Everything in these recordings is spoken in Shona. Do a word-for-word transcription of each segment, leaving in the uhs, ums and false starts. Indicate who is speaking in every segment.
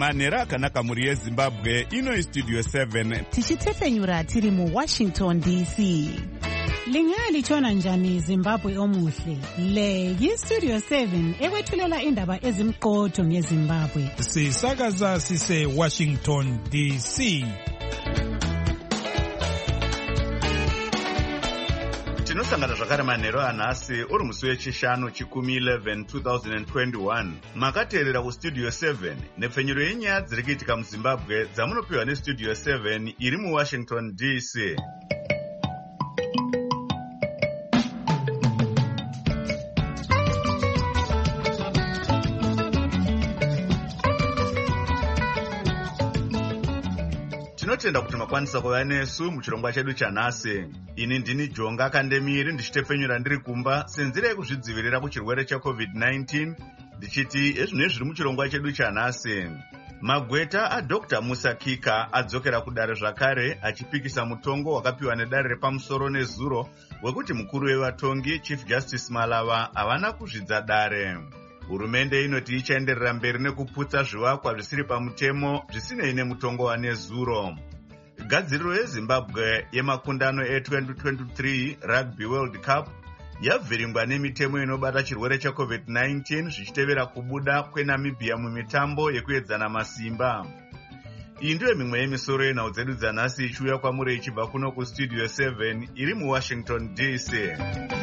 Speaker 1: manhero akanaka mhuri yezimbabwe. Ino istudio seven
Speaker 2: tichitefenyura tiri muwashington D C.
Speaker 3: Lingalitshona njani Zimbabwe omuhle? Le yistudio seven ekwethulela indaba ezimqotho ngeZimbabwe.
Speaker 4: Sisakaza sise Washington D C.
Speaker 1: tinosangana zvakare manhero anhasi uri musi wechishanu chikumi eleven twenty twenty-one. Makateerera kustudio seven nepfenyuro yenyaya dziri kuitika muzimbabwe dzamunopiwa nestudio seven iri muwashington D C. Tinotenda kuti makwanisa kuva nesu muchirongwa chedu chanhasi. Ini ndini Jonga Kandemiri ndichitefenyura ndiri kumba senzira yekuzvidzivirira kuchirwere checovid nineteen ndichiti ezvino zviri muchirongwa chedu chanhasi. Magweta aDr Musa Kika adzokera kudare zvakare achipikisa mutongo wakapiwa nedare repamusoro nezuro wekuti mukuru wevatongi Chief Justice Malava havana kuzvidza dare. Hurumende inoti ichaenderera mberi nekuputsa zvivakwa zvisiri pamutemo zvisinei nemutongo wanezuro. Gadziriro yeZimbabwe yemakundano e-twenty twenty-three Rugby World Cup yabviringwa nemitemo inobata chirwere checovid nineteen zvichitevera kubuda kweNamibia mumitambo yekuedzana masimba. Iyi ndiyo mimwe yemisoro yenhau dzedu dzanhasi ichiuya kwamuri ichibva kuno kustudio seven iri muWashington D C.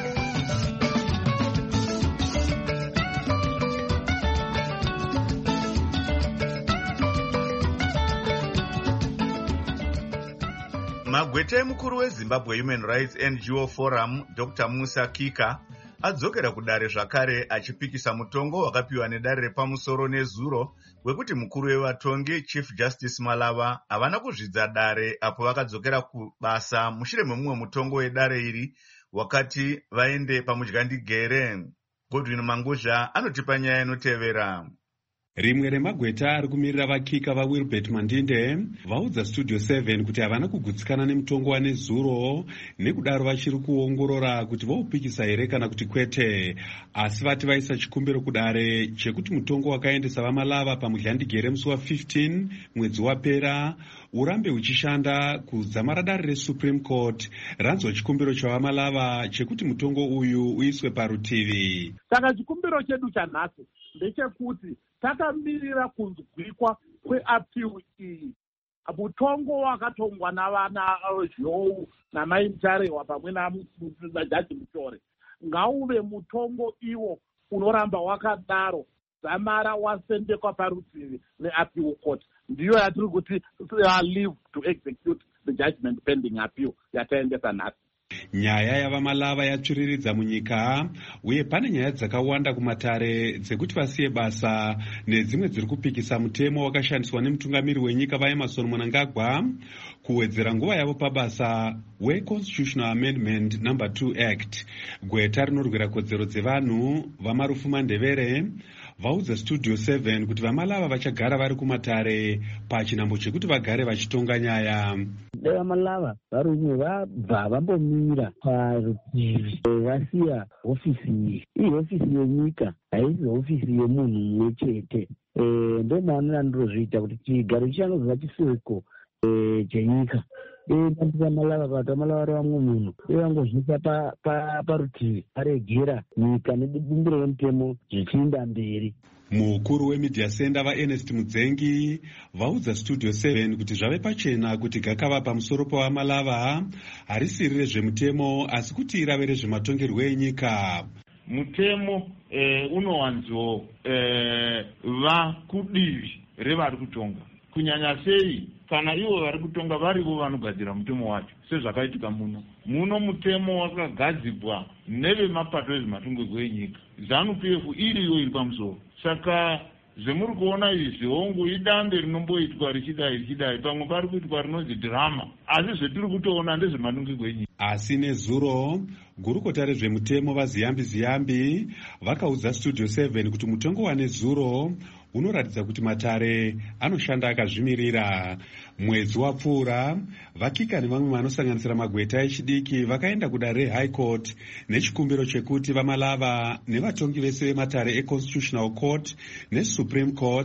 Speaker 1: Magweta emukuru weZimbabwe Human Rights N G O Forum Doctor Musa Kika adzokera kudare zvakare achipikisa mutongo wakapiwa nedare repamusoro nezuro wekuti mukuru wevatongi Chief Justice Malava havana kuzvidza dare apo vakadzokera kubasa mushure memumwe mutongo wedare iri wakati vaende pamudyandigere. Godwin Manguzha anotipa nyaya inotevera.
Speaker 5: Rimwe remagweta ari kumirira vakika vaWilbert Mandinde vaudza studio seven kuti havana kugutsikana nemutongo wanezuro nekudaro vachiri kuongorora kuti voupikisa here kana kuti kwete, asi vati vaisa chikumbiro kudare chekuti mutongo wakaendesa vaMalava pamudyandigere musi wa15 mwedzi wapera urambe uchishanda kudzamara dare reSupreme Court ranzwa chikumbiro chavaMalava chekuti mutongo uyu uiswe parutivi.
Speaker 6: Saka chikumbiro chedu chanhasi ndechekuti takamirira kunzwikwa kweappeal iyi. Mutongo wakatongwa navana Zhou namaintarewa pamwe najaji Mutore ngauve mutongo iwo unoramba wakadaro zamara wasendekwa parutivi neappeal court. Ndiyo yatiri kuti leave to execute the judgment pending appeal yataendesa nhasi.
Speaker 5: Nyaya yavaMalava yatsviriridza munyika uye pane nyaya dzakawanda kumatare dzekuti vasiye basa nedzimwe dziri kupikisa mutemo wakashandiswa nemutungamiri wenyika vaEmmerson Mnangagwa kuwedzera nguva yavo pabasa weConstitutional Amendment number two Act. Gweta rinorwira kodzero dzevanhu vaMarufu Mandevere vaudza studio seven kuti vaMalava vachagara vari kumatare pachinhambo chekuti vagare vachitonga nyaya.
Speaker 7: VaMalava varume vabva vambomira parutivi vasiya hofisi iyi. Iyi hofisi yenyika haisi hofisi yemunhu mumwe chete. Ndo maana ndinozviita kuti chigaro chichanozova chiseko chenyika. VaMalava vati vaMalava vari vamwe munhu vangozvisa parutivi varegera nyika nebumbiro remutemo zvichienda mberi.
Speaker 5: Mukuru wemedia center vaErnest Mudzengi vaudza studio seven kuti zvave pachena kuti gakava pamusoro pavaMalava harisiri rezvemutemo asi kuti irave rezvematongerwo enyika.
Speaker 8: Mutemo eh, unowanzo eh, va kudivi revari kutonga kunyanya sei kana ivo vari kutonga varivo vanogadzira mutemo wacho sezvakaitika muno. Muno mutemo wakagadzirwa nevemapato ezvematongerwo enyika, ZANU-P F iriyo iri pamusoro. Saka zvemuri kuona izvi hongu idambe rinomboitwa richidai richidai pamwe pari kuitwa rinonzi drama, asi zvetiri kutoona ndezvematongerwo enyika.
Speaker 5: Asi nezuro gurukota rezvemutemo vaZiyambi Ziyambi vakaudza studio seven kuti mutongo wanezuro unoratidza kuti matare anoshanda akazvimirira. Mwedzi wapfuura vakika nevamwe vanosanganisira magweta echidiki vakaenda kudare reHigh Court nechikumbiro chekuti vaMalava nevatongi vese vematare eConstitutional Court neSupreme Court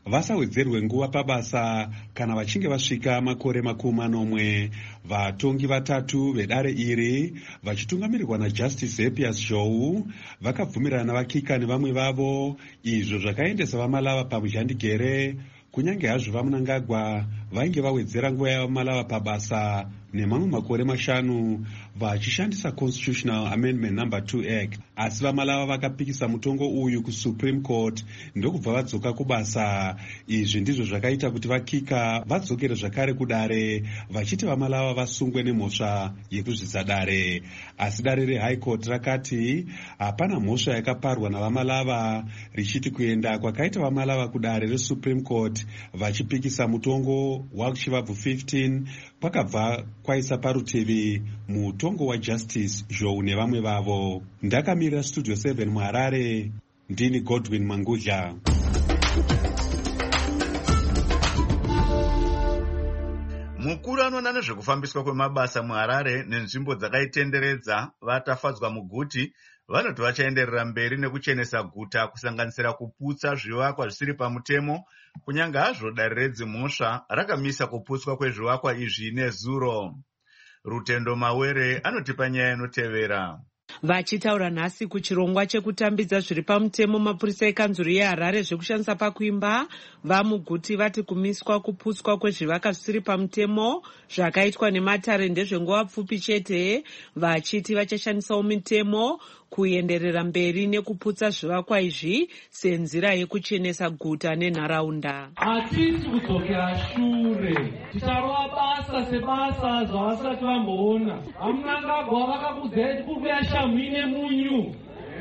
Speaker 5: vasawedzerwe nguva pabasa kana vachinge vasvika makore makumi manomwe. Vatongi vatatu vedare iri vachitungamirirwa naJustice Happius Zhou vakabvumirana vakika nevamwe vavo, izvo zvakaendesa vamalava pamuzhandigere, kunyange hazvo vamunangagwa vainge vawedzera nguva yavamalava pabasa nemamwe makore mashanu vachishandisa Constitutional Amendment number two Act. Asi vamalava vakapikisa mutongo uyu kuSupreme Court ndokubva vadzoka kubasa. Izvi ndizvo zvakaita kuti vakika vadzokere zvakare kudare, vachiti vamalava vasungwe nemhosva yekuzvidza dare. Asi dare reHigh Court rakati hapana mhosva yakaparwa navamalava, richiti kuenda kwakaita vamalava kudare reSupreme Court vachipikisa mutongo wakuchivabvu fifteen kwakabva kwaisa parutivi mutongo waJustice Zhou nevamwe vavo. Ndakamirira Studio seven muHarare, ndini Godwin Mangudla.
Speaker 1: Mukuru anoona nezvekufambiswa kwemabasa muHarare nenzvimbo dzakaitenderedza vatafadzwa muguti vanoti vachaenderera mberi nekuchenesa guta, kusanganisira kuputsa zvivakwa zvisiri pamutemo, kunyange hazvo dare redzimhosva rakamisa kuputswa kwezvivakwa izvi nezuro. Rutendo Mawere anotipa nyaya inotevera.
Speaker 9: Vachitaura nhasi kuchirongwa chekutambidza zviri pamutemo, mapurisa ekanzuru yeHarare zvekushandisa pakuimba vamuguti vati kumiswa kuputswa kwezvivakwa zvisiri pamutemo zvakaitwa nematare ndezvenguva pfupi chete, vachiti vachashandisawo mitemo kuenderera mberi nekuputsa zvivakwa izvi senzira yekuchenesa guta nenharaunda.
Speaker 10: Hatisi kudzokera shure, ticharova basa sebasa zvavasati vamboona. Hamunangagwa vakakudzai kukuya shamhi nemunyu,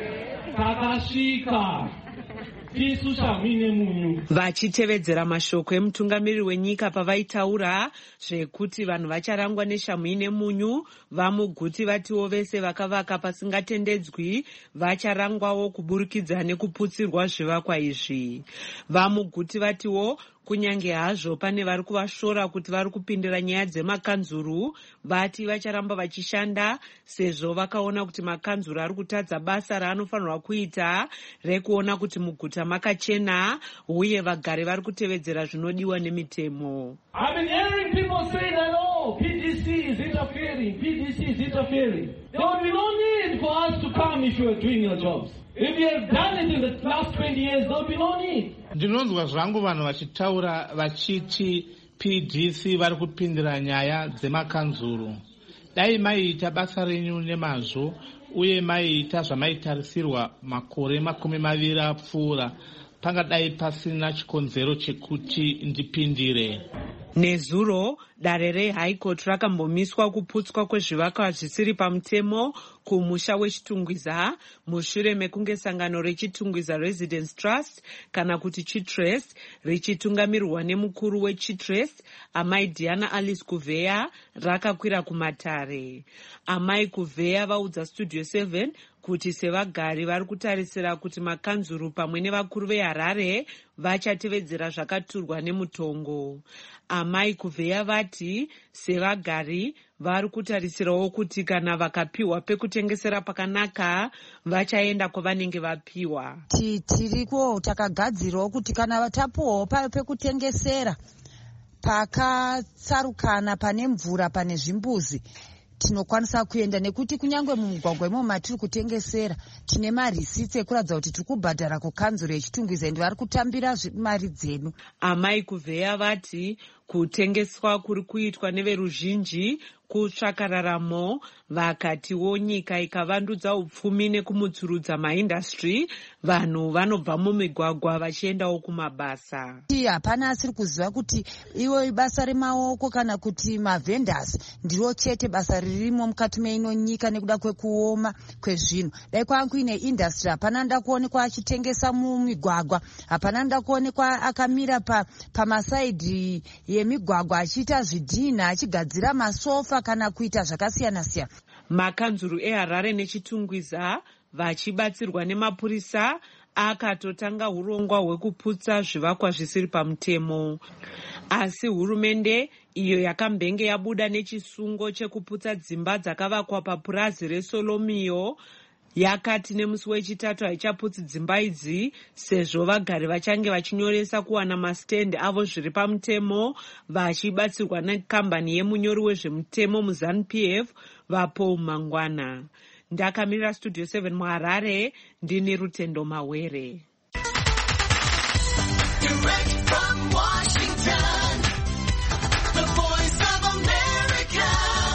Speaker 10: takasvika tisu shamhi nemunyu.
Speaker 9: Vachitevedzera mashoko emutungamiriri wenyika pavaitaura zvekuti vanhu vacharangwa neshamhi nemunyu, vamuguti vatiwo vese vakavaka pasingatendedzwi vacharangwawo kuburikidza nekuputsirwa zvivakwa izvi. Vamuguti vatiwo kunyange hazvo pane vari kuvashora kuti vari kupindira nyaya dzemakanzuru, vati vacharamba vachishanda sezvo vakaona kuti makanzuru ari kutadza basa raanofanirwa kuita rekuona kuti muguta makachena uye vagari vari kutevedzera zvinodiwa nemitemo.
Speaker 10: I've been hearing people say that, oh, P D C is interfering, P D C is interfering. There would be no need for us to come if you were doing your jobs. If you have done it in the last twenty years, there will be no need.
Speaker 11: Ndinonzwa zvangu vanhu vachitaura vachiti P D C vari kupindira nyaya dzemakanzuru. Dai maiita basa renyu nemazvo uye maiita zvamaitarisirwa makore makumi maviri apfuura, pangadai pasina chikonzero chekuti ndipindire.
Speaker 9: Nezuro, dare reHigh Court rakambomiswa kuputswa kwezvivakwa zvisiri pamutemo kumusha weChitungwiza mushure mekunge sangano reChitungwiza Residence Trust kana kuti Chitrust richitungamirirwa nemukuru weChitrust Amai Diana Alice Kuveya rakakwira kumatare. Amai Kuveya vaudza Studio seven kuti sevagari vari kutarisira kuti makanzuru pamwe nevakuru veHarare vachatevedzera zvakaturwa nemutongo. Amai Kuveya vati sevagari vari kutarisirawo kuti kana vakapiwa pekutengesera pakanaka vachaenda kwavanenge vapiwa.
Speaker 12: Tiriko takagadzirawo kuti kana tapuwawo pekutengesera pakatsarukana, pane mvura, pane zvimbuzi, tinokwanisa kuenda, nekuti kunyange mumugwagwa imo matiri kutengesera tine marisiti ekuratidza kuti tiri kubhadhara kukanzuro yeChitungwiza ende vari kutambira mari dzedu.
Speaker 9: Amai Kuveya vati kutengeswa kuri kuitwa neveruzhinji kutsvakararamo, vakatiwo nyika ikavandudza upfumi nekumutsurudza maindastry, vanhu vanobva mumigwagwa vachiendawo kumabasa.
Speaker 12: Hapana asiri kuziva kuti iwo basa remaoko kana kuti mavhendors ndiro chete basa ririmo mukati meino nyika nekuda kwekuoma kwezvinhu. Dai kwanga kuine industry, hapana ndakuonekwa achitengesa mumigwagwa, hapana ndakuonekwa akamira pa pamasaidhi yemigwagwa achiita zvidhina, achigadzira masofa kana kuita zvakasiyana siyana.
Speaker 9: Makanzuru eHarare neChitungwiza vachibatsirwa nemapurisa akatotanga urongwa hwekuputsa zvivakwa zvisiri pamutemo. Asi hurumende iyo yakambenge yabuda nechisungo chekuputsa dzimba dzakavakwa papurazi reSolomio yakati nemusi wechitatu haichaputsi dzimba idzi sezvo vagari vachange vachinyoresa kuwana masitendi avo zviri pamutemo vachibatsirwa nekambani yemunyori wezvemutemo muZANU-P F vaPaul Mangwana. Ndakamirira Studio seven muHarare, ndini Rutendo Mawere.
Speaker 13: Direct from Washington, the voice of America,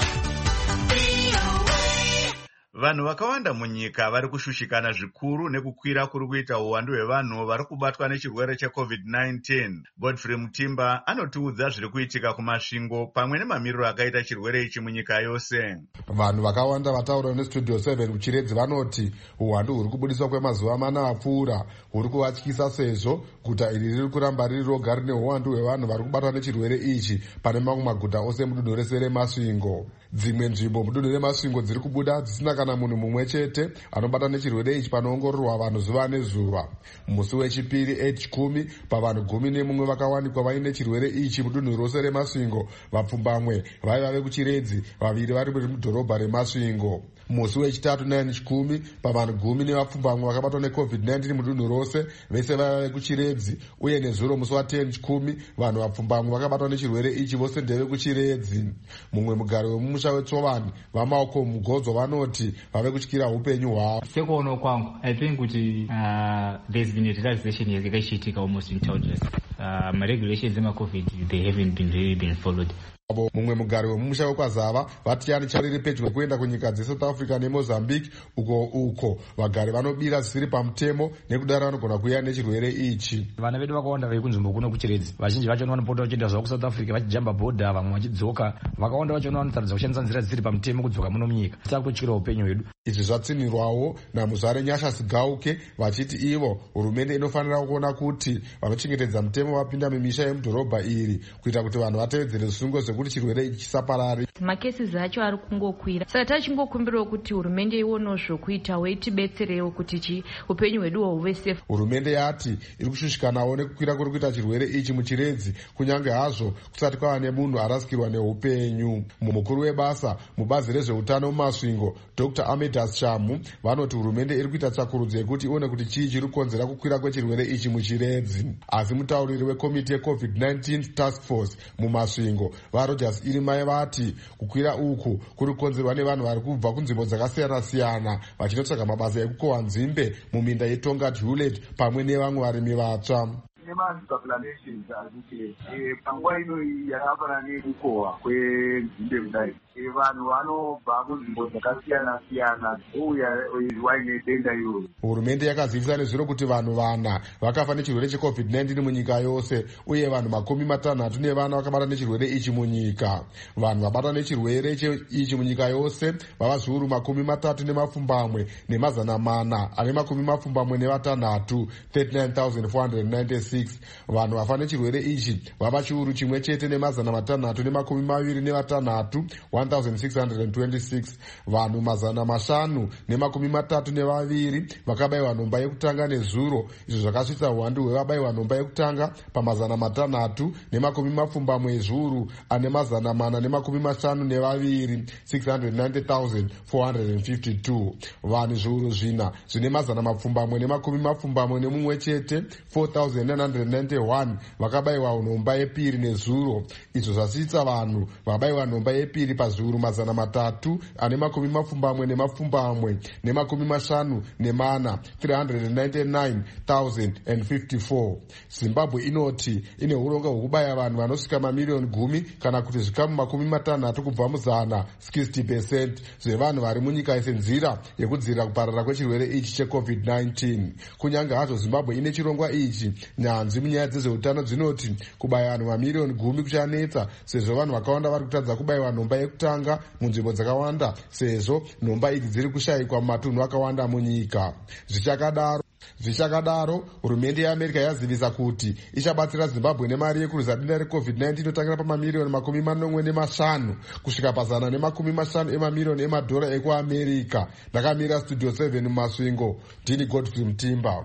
Speaker 13: V O A.
Speaker 1: Vanhu vakawanda munyika vari kushushikana zvikuru nekukwira kuri kuita uwandu hwevanhu vari kubatwa nechirwere checovid nineteen. Godfrey Mutimba anotiudza zviri kuitika kumasvingo pamwe nemamiriro akaita chirwere ichi munyika yose.
Speaker 14: Vanhu vakawanda vataura neStudio seven kuchiredzi vanoti uwandu huri kubudiswa kwemazuva mana apfuura huri kuvatyisa sezvo guta iri riri kuramba riri roga rine uwandu hwevanhu vari kubatwa nechirwere ichi pane mamwe maguta ose mudunhu rese reMasvingo. Dzimwe nzvimbo mudunhu reMasvingo dziri kubuda dzisina kana munhu mumwe chete anobatwa nechirwere ichi panoongororwa vanhu zuva nezuva. Musi wechipiri eight kumi pavanhu gumi nemumwe vakawanikwa vaine chirwere ichi mudunhu rose reMasvingo, vapfumbamwe vaiva vekuchiredzi, vaviri vari mudhorobha reMasvingo. Musi wechitatu nine chikumi pavanhu gumi nevapfumbamwe vakabatwa necovid nineteen mudunhu rose, vese vaiva vekuchiredzi, uye nezuro musi waten chikumi vanhu vapfumbamwe vakabatwa nechirwere ichi vose ndevekuchiredzi. Mumwe mugari wemumusha weTsovani vamaoko mugodzo vanoti vave kutyira upenyu hwavo.
Speaker 15: Sekuona kwangu I think kuti uh, there's been a relaxation yakachiitika almost in town. Uh, my regulations in my COVID they haven't been really been followed.
Speaker 14: Mumwe mugari wemumusha wekwazava vatiyani chariri pedyo kuenda kunyika dzeSouth Africa neMozambique, uko uko vagari vanobira zvisiri pamutemo nekudaro vanogona kuuya nechirwere ichi.
Speaker 16: Vana vedu vakawanda vari kunzvimbo kuno kuchiredzi, vazhinji vacho vanopota vachienda zvavo kuSouth Africa vachijamba bhodha, vamwe vachidzoka, vakawanda vacho vanotaridza kushandisa nzira dzisiri pamutemo kudzoka muno munyika. Tava kutyira upenyu hwedu.
Speaker 14: Izvi zvatsinirwawo naMuzare Nyashasi Gauke vachiti ivo hurumende inofanira kuona kuti vanochengetedza mutemo vapinda mumisha yemudhorobha iri kuita kuti vanhu vatevedzere zvisungo kuti chirwere ichi chisaparari.
Speaker 17: Makesi acho ari kungokwira, saka tachingokumbirawo kuti hurumende ionewo zvokuitawo itibetserewo kuti chi upenyu hweduwo huve safe.
Speaker 14: Hurumende yati iri kushushikanawo nekukwira kuri kuita chirwere ichi muchiredzi, kunyange hazvo kusati kwava nemunhu arasikirwa neupenyu. Mukuru webasa mubazi rezveutano muMasvingo Doctor Amedas Chamu vanoti hurumende iri kuita tsvakurudzo yekuti ione kuti chii chiri kukonzera kukwira kwechirwere ichi muchiredzi. Asi mutauriri wekomiti yecovid nineteen task force muMasvingo Rogers Irimai vati kukwira uku kuri kukonzerwa nevanhu vari kubva kunzvimbo dzakasiyana siyana vachinotsvaga mabasa ekukohwa nzimbe muminda yeTongat Hewlett pamwe nevamwe varimi vatsva.
Speaker 18: Emancipulations azike panguva ino yakafanana nekukohwa kwenzimbe kudai, vanhu vanobva kunzvimbo dzakasiyana siyana ouya waine denda iroro.
Speaker 14: Hurumende yakazivisa nezviro kuti vanhu vana vakafa nechirwere checovid nineteen munyika yose, uye vanhu makumi matanhatu nevana vakabata nechirwere ichi munyika. Vanhu vabatwa nechirwere ichi munyika yose vava zviuru makumi matatu nemapfumbamwe nemazana mana ane makumi mapfumbamwe nevatanhatu, thirty-nine thousand four hundred ninety-six. Vanhu vafa nechirwere ichi vava chiuru chimwe chete nemazana matanhatu nemakumi maviri nevatanhatu, one thousand six hundred twenty-six. Vanhu mazana mashanu nemakumi matatu nevaviri vakabayiwa nhomba yekutanga nezuro, izvo zvakasvitsa uwandu hwevabayiwa nhomba yekutanga pamazana matanhatu nemakumi mapfumbamwe ezviuru ane mazana mana nemakumi mashanu nevaviri, six hundred ninety thousand four hundred fifty-two. Vanhu zviuru zvina zvine mazana mapfumbamwe nemakumi mapfumbamwe nemumwe chete, four thousand nine hundred ninety-one vakabayiwa nhomba yepiri nezuro, izvo zvasvitsa vanhu vakabayiwa nhomba yepiri pazviuru mazana matatu ane makumi mapfumbamwe nemapfumbamwe nemakumi mashanu nemana, three hundred ninety-nine thousand fifty-four. Zimbabwe inoti ine urongwa hwekubaya vanhu vanosvika mamiliyoni gumi kana kuti zvikamu makumi matanhatu kubva muzana, sixty percent zvevanhu vari munyika senzira yekudzivirira kuparara kwechirwere ichi checovid nineteen. Kunyange hazvo Zimbabwe ine chirongwa ichi, nyanzvi munyaya dzezveutano dzinoti kubaya vanhu mamiliyoni gumi kuchanetsa sezvo vanhu vakawanda vari kutadza kubayiwa nhomba yekutanga munzvimbo dzakawanda sezvo nhomba idzi dziri kushayikwa mumatunhu akawanda munyika. Zvichakadaro Zvichakadaro, hurumende yeAmerica yazivisa kuti ichabatsira Zimbabwe nemari yekurwisa denda recovid nineteen inotangira pamamiliyoni makumi manomwe nemashanu kusvika pazana nemakumi mashanu emamiliyoni emadhora ekuAmerica. Ndakamira Studio seven muMasvingo, ndini Godfrey Mutimba.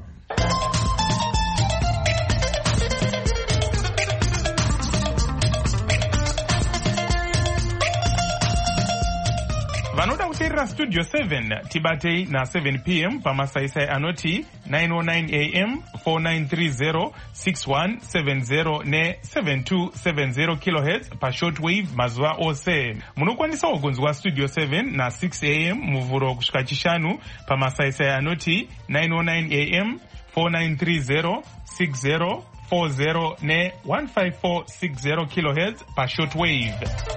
Speaker 4: vanoda kuteerera studio seven tibatei na seven p m pamasaisai anoti nine oh nine a m four nine three zero six one seven zero ne seven two seven zero kilohertz pashortwave mazuva ose. Munokwanisawo kunzwa studio seven na six a m muvhuro kusvika chishanu pamasaisai anoti nine oh nine a m four nine three zero six zero four zero ne one five four six zero kilohertz pashortwave.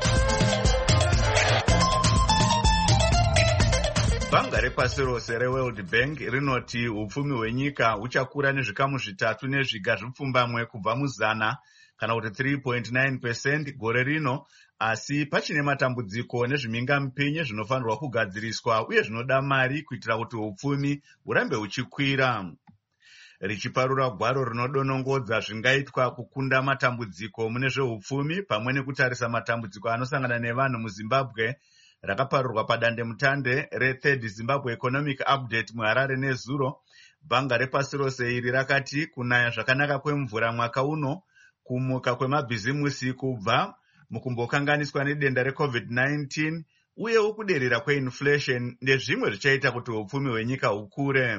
Speaker 1: Bhanga repasi rose reWorld Bank rinoti upfumi hwenyika huchakura nezvikamu zvitatu nezviga zvipfumbamwe kubva muzana kana kuti three point nine percent gore rino, asi pachine matambudziko nezvimingamupinyi zvinofanirwa kugadziriswa uye zvinoda mari kuitira kuti upfumi hurambe huchikwira. Richiparura gwaro rinodonongodza zvingaitwa kukunda matambudziko mune zveupfumi pamwe nekutarisa matambudziko anosangana nevanhu muZimbabwe, rakaparurwa padandemutande reThird Zimbabwe Economic Update muHarare nezuro, bhanga repasi rose iri rakati kunaya zvakanaka kwemvura mwaka uno, kumuka kwemabhizimusi kubva mukumbokanganiswa nedenda reCovid nineteen uyewo kuderera kweinflation ndezvimwe zvichaita kuti upfumi hwenyika hukure.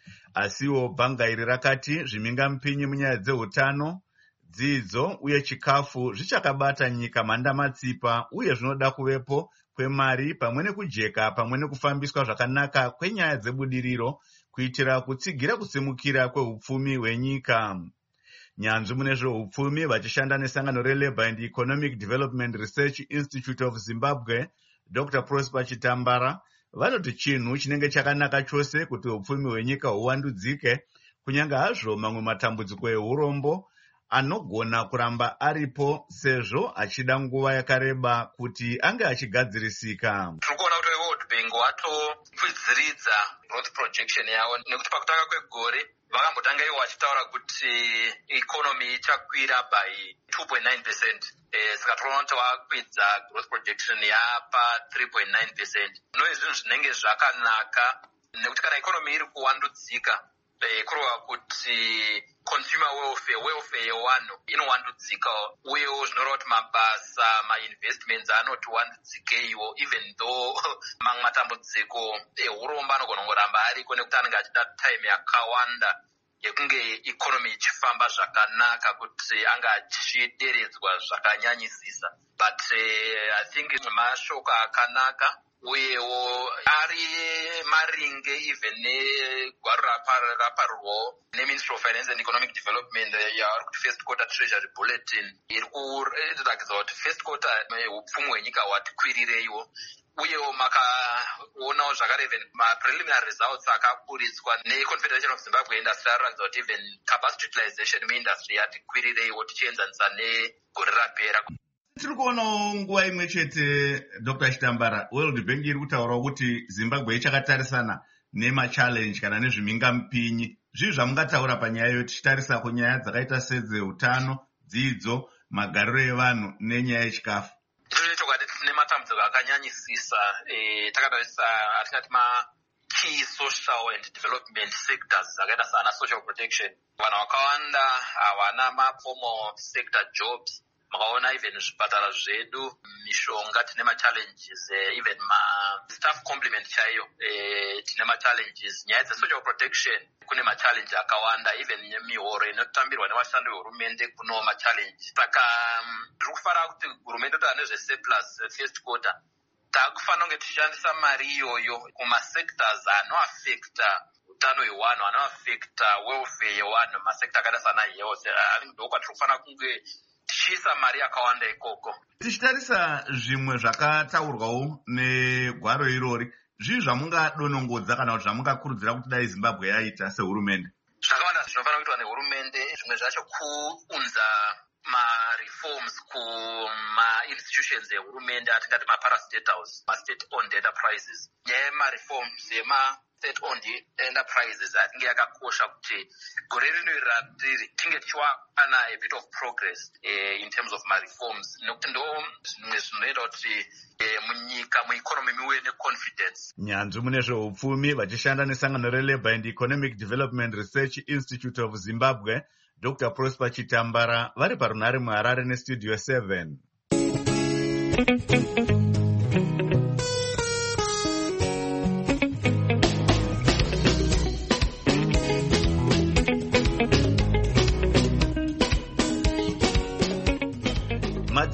Speaker 1: Asiwo bhanga iri rakati zvimingamupinyi munyaya dzeutano, dzidzo uye chikafu zvichakabata nyika mhandamatsipa uye zvinoda kuvepo kwemari pamwe nekujeka pamwe nekufambiswa zvakanaka kwenyaya dzebudiriro kuitira kutsigira kusimukira kweupfumi hwenyika. Nyanzvi mune zveupfumi vachishanda nesangano reLabour and Economic Development Research Institute of Zimbabwe, Doctor Prosper Chitambara, vanoti chinhu chinenge chakanaka chose kuti upfumi hwenyika huwandudzike, kunyange hazvo mamwe matambudziko ehurombo anogona kuramba aripo sezvo achida nguva yakareba kuti ange achigadzirisika.
Speaker 19: Tirikuona kuti World Bank watokwidziridza growth projection yavo nekuti pakutanga kwegore vakambotanga ivo vachitaura kuti economy ichakwira by two point nine percent. Eh, saka tinoona kuti vakwidza growth projection yapa three point nine percent. Zvino zvinhu zvinenge zvakanaka nekuti kana economy iri kuwandudzika kurova kuti consumer welfare welfare yevanhu inowandudzika uyewo zvinoreva kuti mabasa mainvestments anoti wandudzikeiwo, even though mamwe matambudziko ehurombo anogona kungoramba ariko nekuti anenge achida time yakawanda yekunge economy ichifamba zvakanaka kuti anga achideredzwa zvakanyanyisisa. But uh, I think mashoko akanaka uyewo ari maringe even negwaro raparurwawo neMinistry of Finance and Economic Development yavari kuti first quarter treasury bulletin iri kuratidza kuti first quarter upfumi hwenyika hwati kwirireiwo, uyewo makaonawo zvakare even mapreliminary results akaburitswa neConfederation of Zimbabwe Industry aratidza kuti even capacity utilization muindustry yati kwirireiwo tichienzanisa negore rapera.
Speaker 1: Tiri kuonawo nguva imwe chete Doctor Chitambara, World Bank iri kutaurawo kuti Zimbabwe ichakatarisana nemachallenge kana nezvimingamupinyi. Zvii zvamungataura panyaya iyo tichitarisa kunyaya dzakaita sedzeutano, dzidzo, magariro evanhu nenyaya yechikafu?
Speaker 19: Tiri chokwadi tine matambudziko akanyanyisisa takatarisa atingati ma key social and development sectors akaita sana social protection. Vanhu vakawanda havana ma-formal sector jobs. Makaona even zvipatara zvedu, mishonga tine ma-challenges, uh, even ma-staff complement chaiyo uh, tine ma-challenges. Nyaya dze-social protection kune ma-challenge akawanda, even mihoro inotambirwa nevashandi vehurumende kuno ma-challenge. Saka ndiri um, kufara kuti hurumende kuti anezve-surplus uh, first quarter takufanira kunge tichishandisa mari iyoyo kuma-sectors anoaffecta utano hwevanhu, anoaffecta welfare yevanhu, ma-sector akaita sana health. Ndokwa tiri kufanira kunge tichiisa mari yakawanda ikoko.
Speaker 1: Tichitarisa zvimwe zvakataurwawo negwaro irori, zvii zvamungadonongodza kana kuti zvamungakurudzira kuti dai Zimbabwe yaita sehurumende?
Speaker 19: Zvakawanda zvinofanira kuitwa nehurumende, zvimwe zvacho kuunza ma-reforms kuma-institutions ehurumende atingati ma-parastate house, ma-state owned enterprises. Nyaya yema-reforms yema state owned enterprises atinge yakakosha kuti gore rino ratiri tinge tichiwana a bit of progress uh, in terms of my reforms, nekuti ndo zvimwe zvinoita kuti uh, munyika mueconomy muwe neconfidence.
Speaker 1: Nyanzvi mune zveupfumi vachishanda nesangano reLabour and Economic Development Research Institute of Zimbabwe, Doctor Prosper Chitambara, vari parunhare muHarare nestudio seven.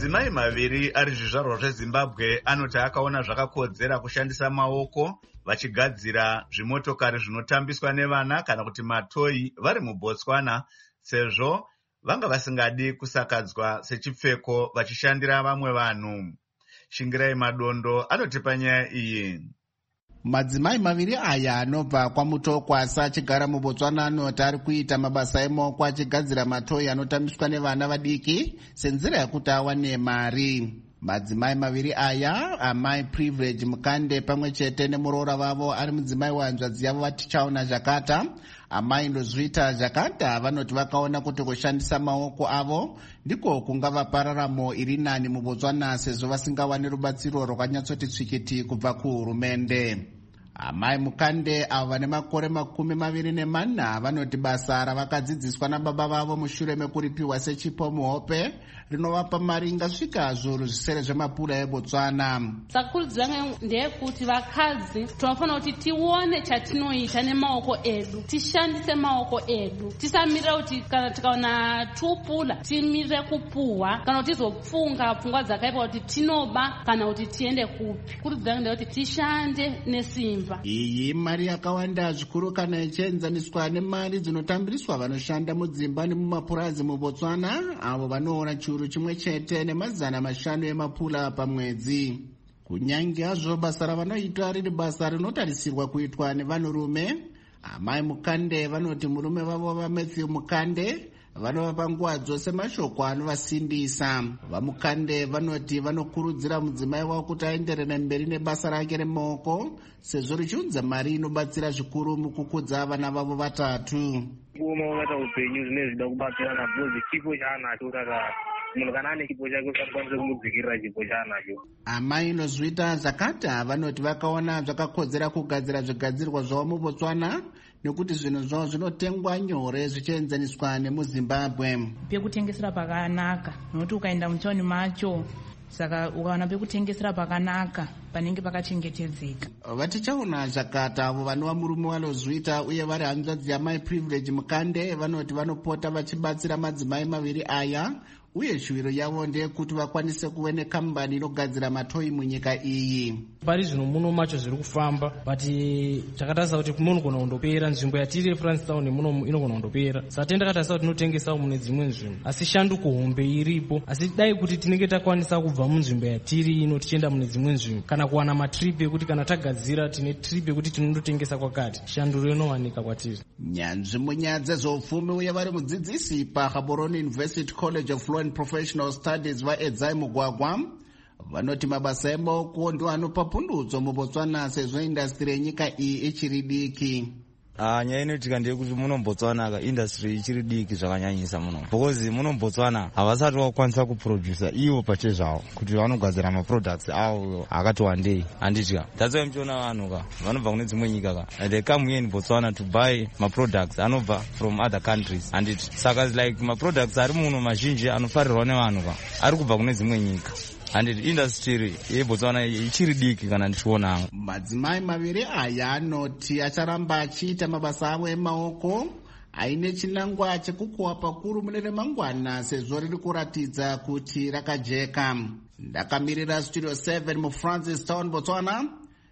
Speaker 1: madzimai maviri ari zvizvarwa zvezimbabwe anoti akaona zvakakodzera kushandisa maoko vachigadzira zvimotokari zvinotambiswa nevana kana kuti matoyi vari mubotswana, sezvo vanga vasingadi kusakadzwa sechipfeko vachishandira vamwe vanhu. Shingirai Madondo anotipa nyaya iyi.
Speaker 20: Madzimai maviri aya anobva kwaMutokwasa achigara muBotswana anoti ari kuita mabasa emaoko achigadzira matoyi anotambiswa nevana vadiki senzira yekuti awane mari. Madzimai maviri aya, amai Privilege Mukande pamwe chete nemuroora vavo ari mudzimai wahanzvadzi yavo vatichaona Zhakata, amai Ndozvita Zhakata, vanoti vakaona kuti kushandisa maoko avo ndiko kungava pararamo iri nani muBotswana sezvo vasingawani rubatsiro rwakanyatsoti tsvikiti kubva kuhurumende. Amai Mukande avo vane makore makumi maviri nemana vanoti basa ravakadzidziswa nababa vavo mushure mekuripiwa sechipo muhope rinovapa mari ingasvika zviuru zvisere zvemapura eBotswana.
Speaker 21: Saka kurudziro yangu ndeyekuti vakadzi tinofanira kuti tione chatinoita nemaoko edu, tishandise maoko edu, tisamirira kuti kana tikaona tupula timirire kupuhwa kana kuti tizopfunga pfungwa dzakaipa kuti tinoba kana kuti tiende kupi. Kurudziro yangu ndeyekuti tishande nesimba.
Speaker 20: Iyi mari yakawanda zvikuru kana ichienzaniswa nemari dzinotambiriswa vanoshanda mudzimba nemumapurazi muBotswana avo vanoona chiuru chimwe chete nemazana mashanu emapula pamwedzi. Kunyange hazvo basa ravanoita riri basa rinotarisirwa kuitwa nevanhurume, amai Mukande vanoti murume vavo vaMatthew Mukande vanovapa nguva dzose mashoko anovasimbisa. VaMukande vanoti vanokurudzira mudzimai wavo kuti aenderere mberi nebasa rake remaoko sezvo richiunza mari inobatsira zvikuru mukukudza vana vavo vatatu.
Speaker 22: Unoona upenyu zvine zvida kubatsirana bhozi chipo chaanacho kaka munhu kana ane chipo chake usakwanisa kumudzikirira chipo chaanacho.
Speaker 20: Amai Ndozvita Zhakata vanoti vakaona zvakakodzera kugadzira zvigadzirwa zvavo muBotswana nekuti zvinhu zvavo zvinotengwa nyore zvichienzaniswa nemuZimbabwe.
Speaker 23: Pekutengesera pakanaka nokuti ukaenda mutauni macho saka ukaona pekutengesera pakanaka panenge pakachengetedzeka.
Speaker 20: Vatichaona Zhakata avo vanova murume waNdozvita uye vari hanzvadzi yamai Privilege Mukande vanoti vanopota vachibatsira madzimai maviri aya uye shuviro yavo ndeyekuti vakwanise kuve nekambani inogadzira matoyi munyika iyi.
Speaker 24: Pari zvino muno macho zviri kufamba but takatarisa kuti munogona kundopera nzvimbo yatiri Francistown muno inogona kundopera saka tenda katarisa kuti tinotengesawo mune dzimwe nzvimbo asi shanduko hombe iripo asi dai kuti tinenge takwanisa kubva munzvimbo yatiri ino tichienda mune dzimwe nzvimbo kana kuwana matrip ekuti kana tagadzira tine trip ekuti tinondotengesa kwakati shanduro inowanika kwatiri.
Speaker 20: Nyanzvi munyaya dzezveupfumi uye vari mudzidzisi paGaborone University College of Law and Professional Studies vaEdzai Mugwagwa vanoti mabasa emaoko ndiwo anopa pundutso muBotswana sezvo indastiri yenyika iyi ichiri diki.
Speaker 25: Ah, nyaya inoitika ndeyekuti muno muBotswana ka industry ichiri diki zvakanyanyisa muno because muno muBotswana havasati vakwanisa kuproducer ivo pachezvavo kuti vanogadzira maproducts avo akati wandei handitya. That's why muchiona vanhu ka vanobva kune dzimwe nyika ka they come here in Botswana to buy maproducts anobva from other countries handiti saka like maproducts ari muno mazhinji anofarirwa nevanhu ka ari kubva kune dzimwe nyika. Handiti industry yeBotswana ichiri diki kana ndichiona.
Speaker 20: Madzimai maviri aya anoti acharamba achiita mabasa avo emaoko aine chinangwa chekukohwa pakuru mune remangwana sezvo riri kuratidza kuti rakajeka. Ndakamirira Studio seven muFrancistown, Botswana,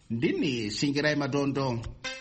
Speaker 20: ndini Shingirai Madondo.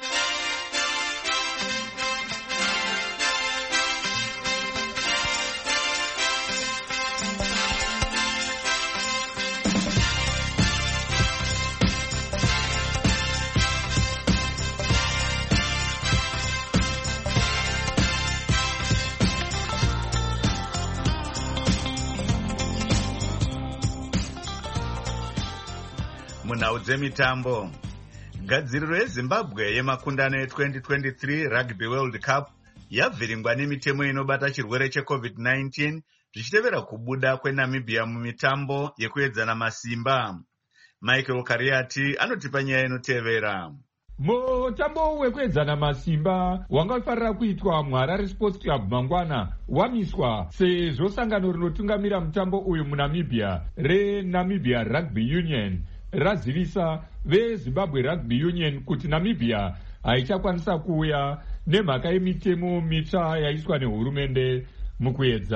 Speaker 1: Munhau dzemitambo. Gadziriro yeZimbabwe yemakundano e-twenty twenty-three Rugby World Cup yabviringwa nemitemo inobata chirwere cheCovid nineteen zvichitevera kubuda kweNamibia mumitambo yekuedzana masimba. Michael Kariati anotipa nyaya inotevera.
Speaker 26: Mutambo wekuedzana masimba wangafarira kuitwa muHarare Sports Club mangwana wamiswa sezvo sangano rinotungamira mutambo uyu muNamibia reNamibia Rugby Union razivisa veZimbabwe Rugby Union kuti Namibia haichakwanisa kuuya nemhaka yemitemo mitsva yaiswa nehurumende mukuedza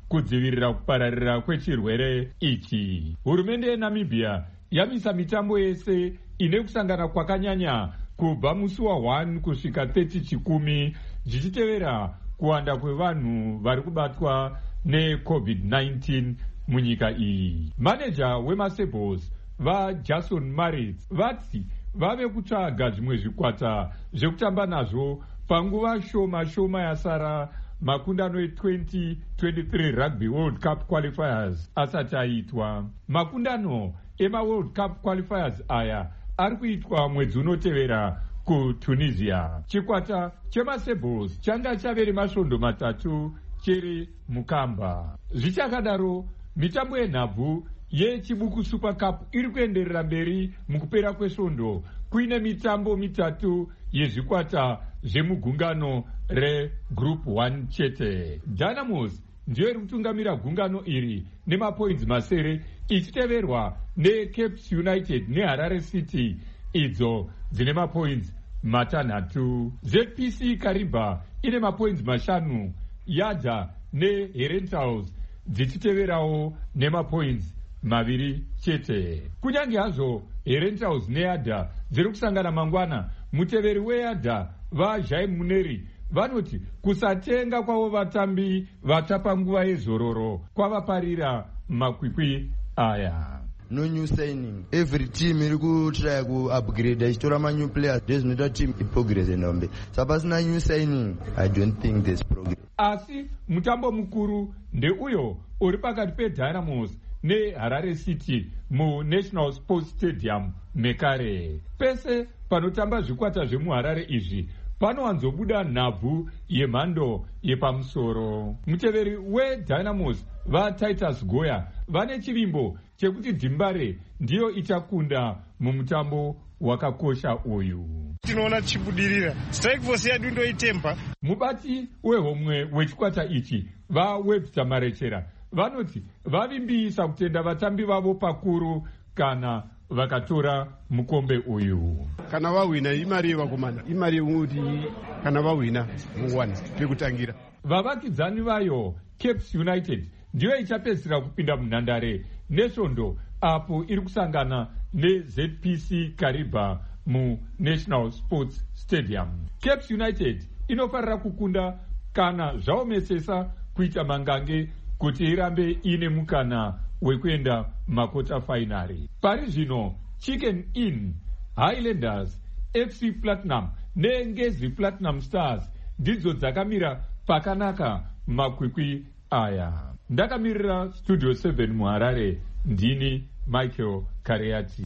Speaker 26: kudzivirira kupararira kwechirwere ichi. Hurumende yeNamibia yamisa mitambo yese ine kusangana kwakanyanya kubva musi wa one kusvika thirty chikumi zvichitevera kuwanda kwevanhu vari kubatwa necovid nineteen munyika iyi. Maneja wemasebhos vaJason Maritz vati vave kutsvaga zvimwe zvikwata zvekutamba nazvo panguva shoma shoma yasara makundano e-twenty twenty-three Rugby World Cup Qualifiers asati aitwa. Makundano ema-World Cup Qualifiers aya ari kuitwa mwedzi unotevera kuTunisia. Chikwata chemasebhos changa chavere masvondo matatu chiri mukamba. Zvichakadaro, mitambo yenhabvu yechibuku Super Cup iri kuenderera mberi mukupera kwesvondo kuine mitambo mitatu yezvikwata zvemugungano regroup one chete. Dynamos ndiyo iri kutungamira gungano iri nemapoints masere ichiteverwa neCape United neHarare City idzo dzine mapoints matanhatu. Z P C Kariba ine mapoints mashanu, Yada neHerentals dzichiteverawo nemapoints maviri chete. Kunyange hazvo Herentals neYada dziri kusangana mangwana, muteveri weYada vaJai Muneri vanoti kusatenga kwavo vatambi vatapa nguva yezororo kwavaparira makwikwi aya.
Speaker 2: No new signing. Every team iri kutry ku upgrade ichitora ma new players zvinoita team iprogress enombe. Sapasina new signing, I don't think there's progress.
Speaker 26: Asi mutambo mukuru ndeuyo uri pakati peDynamos neHarare City muNational Sports Stadium Mekare. Pese panotamba zvikwata zvemuHarare izvi panowanzobuda nhabvu yemhando yepamusoro. Muteveri weDynamos vaTitus Goya vane chivimbo chekuti Dzimbare ndiyo ichakunda mumutambo wakakosha uyu.
Speaker 3: Tinoona chibudirira strike force yedu ndoitemba.
Speaker 26: Mubati wehomwe wechikwata ichi vaWebster Marechera vanoti vavimbisa kutenda vatambi vavo pakuru kana vakatora mukombe uyu.
Speaker 3: Kana vawina imari yevakomana, imari yekuti kana vawina mungwana pekutangira.
Speaker 26: Vavakidzani vayo Cape United ndiyo ichapedzisira kupinda munhandare nesvondo apo iri kusangana neZ P C Kariba muNational Sports Stadium. Cape United inofarira kukunda kana zvaomesesa kuita mangange kuti irambe ine mukana wekuenda makota finari. Pari zvino Chicken Inn, Highlanders, F C Platinum neNgezi Platinum Stars ndidzo dzakamira pakanaka makwikwi aya. Ndakamirira Studio seven muHarare, ndini Michael Kareati.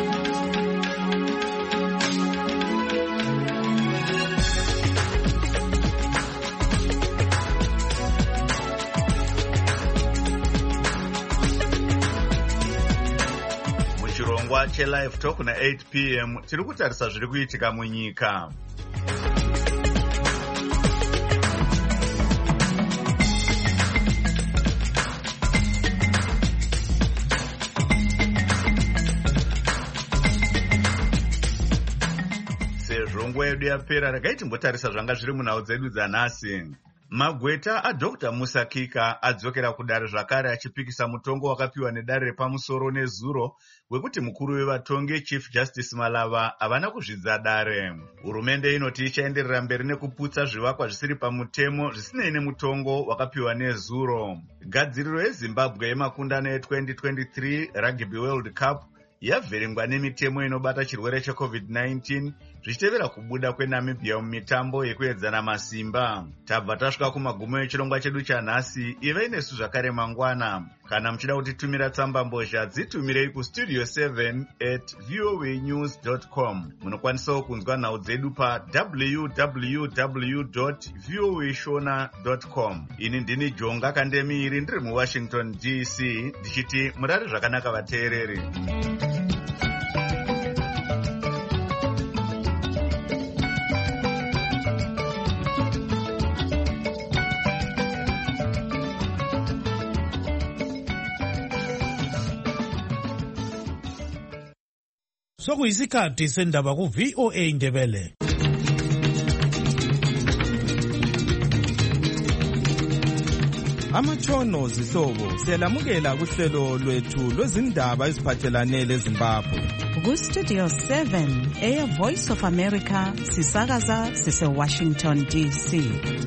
Speaker 1: Muchirongwa cheLive Talk na eight p m tiri kutarisa zviri kuitika munyika. Sezvo yedu yapera regai timbotarisa zvanga zviri munhau dzedu dzanhasi. Magweta aDr Musa Kika adzokera kudare zvakare achipikisa mutongo wakapiwa nedare repamusoro nezuro wekuti mukuru wevatongi Chief Justice Malava havana kuzvidza dare. Hurumende inoti ichaenderera mberi nekuputsa zvivakwa zvisiri pamutemo zvisinei nemutongo wakapiwa nezuro. Gadziriro yeZimbabwe yemakundano e-twenty twenty-three Rugby World Cup yavhiringwa nemitemo inobata chirwere checovid nineteen zvichitevera kubuda kweNamibia mumitambo yekuedzana masimba. Tabva tasvika kumagumo echirongwa chedu chanhasi. Ivei nesu zvakare mangwana. Kana muchida kutitumira tsamba mbozha dzitumirei kustudio seven at voanews dot com. Munokwanisawo kunzwa nhau dzedu pa w w w dot voashona dot com. Ini ndini Jonga Kandemiri ndiri muWashington D C ndichiti murare zvakanaka vateereri.
Speaker 5: Sokuyisikhathi sendaba ku-V O A Ndebele.
Speaker 6: Amatshono zihlobo siyalamukela kuhlelo lwethu lwezindaba eziphathelane leZimbabwe.
Speaker 7: Ku-Studio seven, Air Voice of America, sisakaza sise-Washington D C.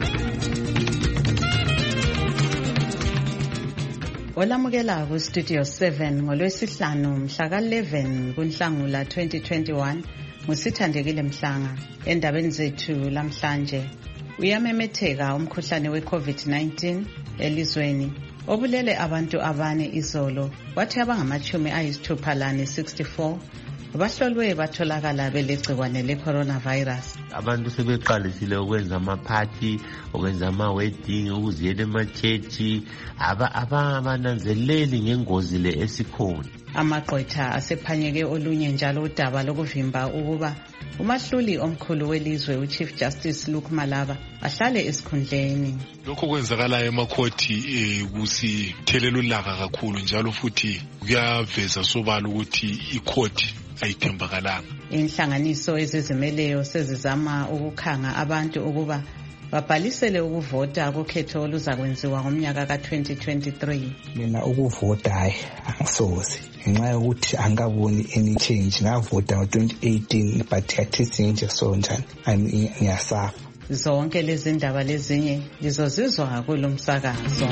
Speaker 7: Olamukela ku-Studio seven ngolwesihlanu mhla ka-eleven kuNhlangula twenty twenty-one ngusithandekile Mhlanga. Endabeni zethu lamhlanje, uyamemetheka umkhuhlane we-COVID nineteen elizweni obulele abantu abane izolo, kwathi abangamachumi ayisithupha lane sixty-four bahlolwe batholakala belegcikwane le-coronavirus.
Speaker 8: Abantu sebeqalisile ukwenza amaphathi, ukwenza ama-wedding, ukuziyela emachechi, abananzeleli ngengozi le esikhona.
Speaker 7: Amagqwetha asephanyeke olunye njalo udaba lokuvimba ukuba umahluli omkhulu welizwe uChief Justice Luke Malaba ahlale esikhundleni.
Speaker 10: Lokho kwenzakala emakhoti eh kusithelela ulaka kakhulu, njalo futhi kuyaveza sobala ukuthi ikhoti ayithembakalanga.
Speaker 7: Inhlanganiso ezizimeleyo sezizama ukukhanga abantu ukuba babhalisele ukuvota kukhetho oluzakwenziwa ngomnyaka ka twenty twenty-three.
Speaker 11: Mina ukuvota hayi angisoze, ngenxa yokuthi angaboni any change. Ngavota ngo twenty eighteen but khathesi nje so njani ngiyasafa.
Speaker 7: Zonke lezi ndaba lezinye lizozizwa kulo msakazo.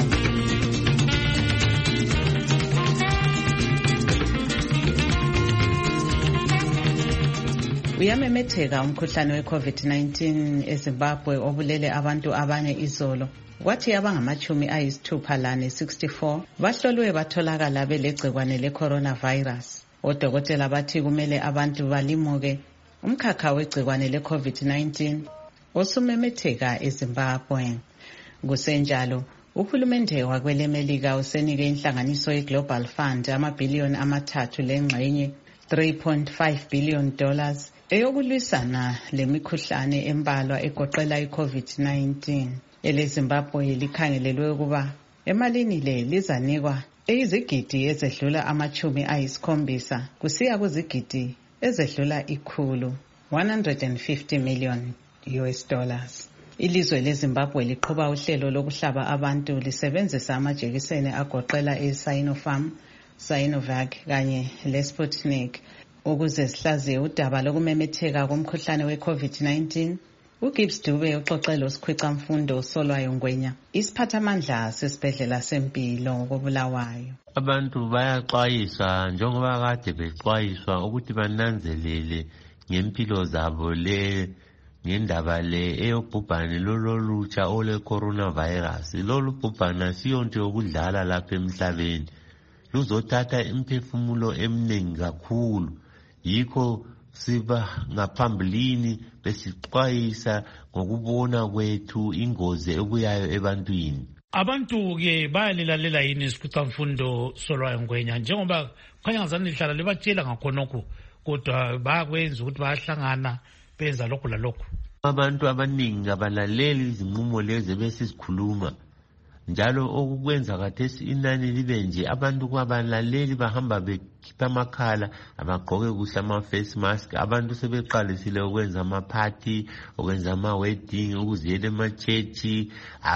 Speaker 7: Uyamemetheka umkhuhlane we-COVID nineteen eZimbabwe obulele abantu abane izolo, kwathi abangamachumi ayisithupha lane sixty-four bahlolwe batholakala belegcikwane le-coronavirus. Odokotela bathi kumele abantu balimuke umkhakha wegcikwane le-COVID nineteen osumemetheka eZimbabwe. Kusenjalo, uhulumende wakwelemelika usenike inhlanganiso ye-Global Fund amabhiliyoni amathathu lengxenye three point five billion dollars eyokulwisana lemikhuhlane embalwa egoqela i-COVID nineteen. EleZimbabwe likhangelelwe ukuba emalini le lizanikwa eyizigidi ezedlula amachumi ayisikhombisa kusiya kuzigidi ezedlula ikhulu one hundred fifty million U S dollars. Ilizwe leZimbabwe liqhuba uhlelo lokuhlaba abantu lisebenzisa amajekiseni agoqela e-Sinopharm, Sinovac kanye le-Sputnik ukuze sihlaziye udaba lokumemetheka komkhuhlane we-COVID nineteen. uGibbs Dube uxoxela usikhwicamfundo Solwayo Ngwenya, isiphathamandla sesibhedlela sempilo koBulawayo.
Speaker 8: Abantu bayaxwayiswa njengoba kade bexwayiswa ukuthi bananzelele ngempilo zabo le ngendaba le eyobhubhane lololutsha ole coronavirus. Lolu bhubhane siyonto yokudlala lapha emhlabeni, luzothatha imphefumulo eminingi kakhulu. Yikho siba ngaphambilini besixwayisa ngokubona kwethu ingozi ebuyayo ebantwini.
Speaker 5: Abantu ke bayalilalela yini isikhwicamfundo Solwayo Ngwenya, njengoba khanya ngazani lihlala libatshela ngakhonokho kodwa bayakwenza ukuthi bayahlangana benza lokho lalokho?
Speaker 8: Abantu abaningi abalaleli izinqumo lezi besisikhuluma, njalo okukwenza kathesi inani libe nje abantu kwabalaleli bahamba bekhipha amakhala, abagqoke kuhle ama-face mask. Abantu sebeqalisile ukwenza ama-party, ukwenza ama-wedding, ukuziyela emachechi,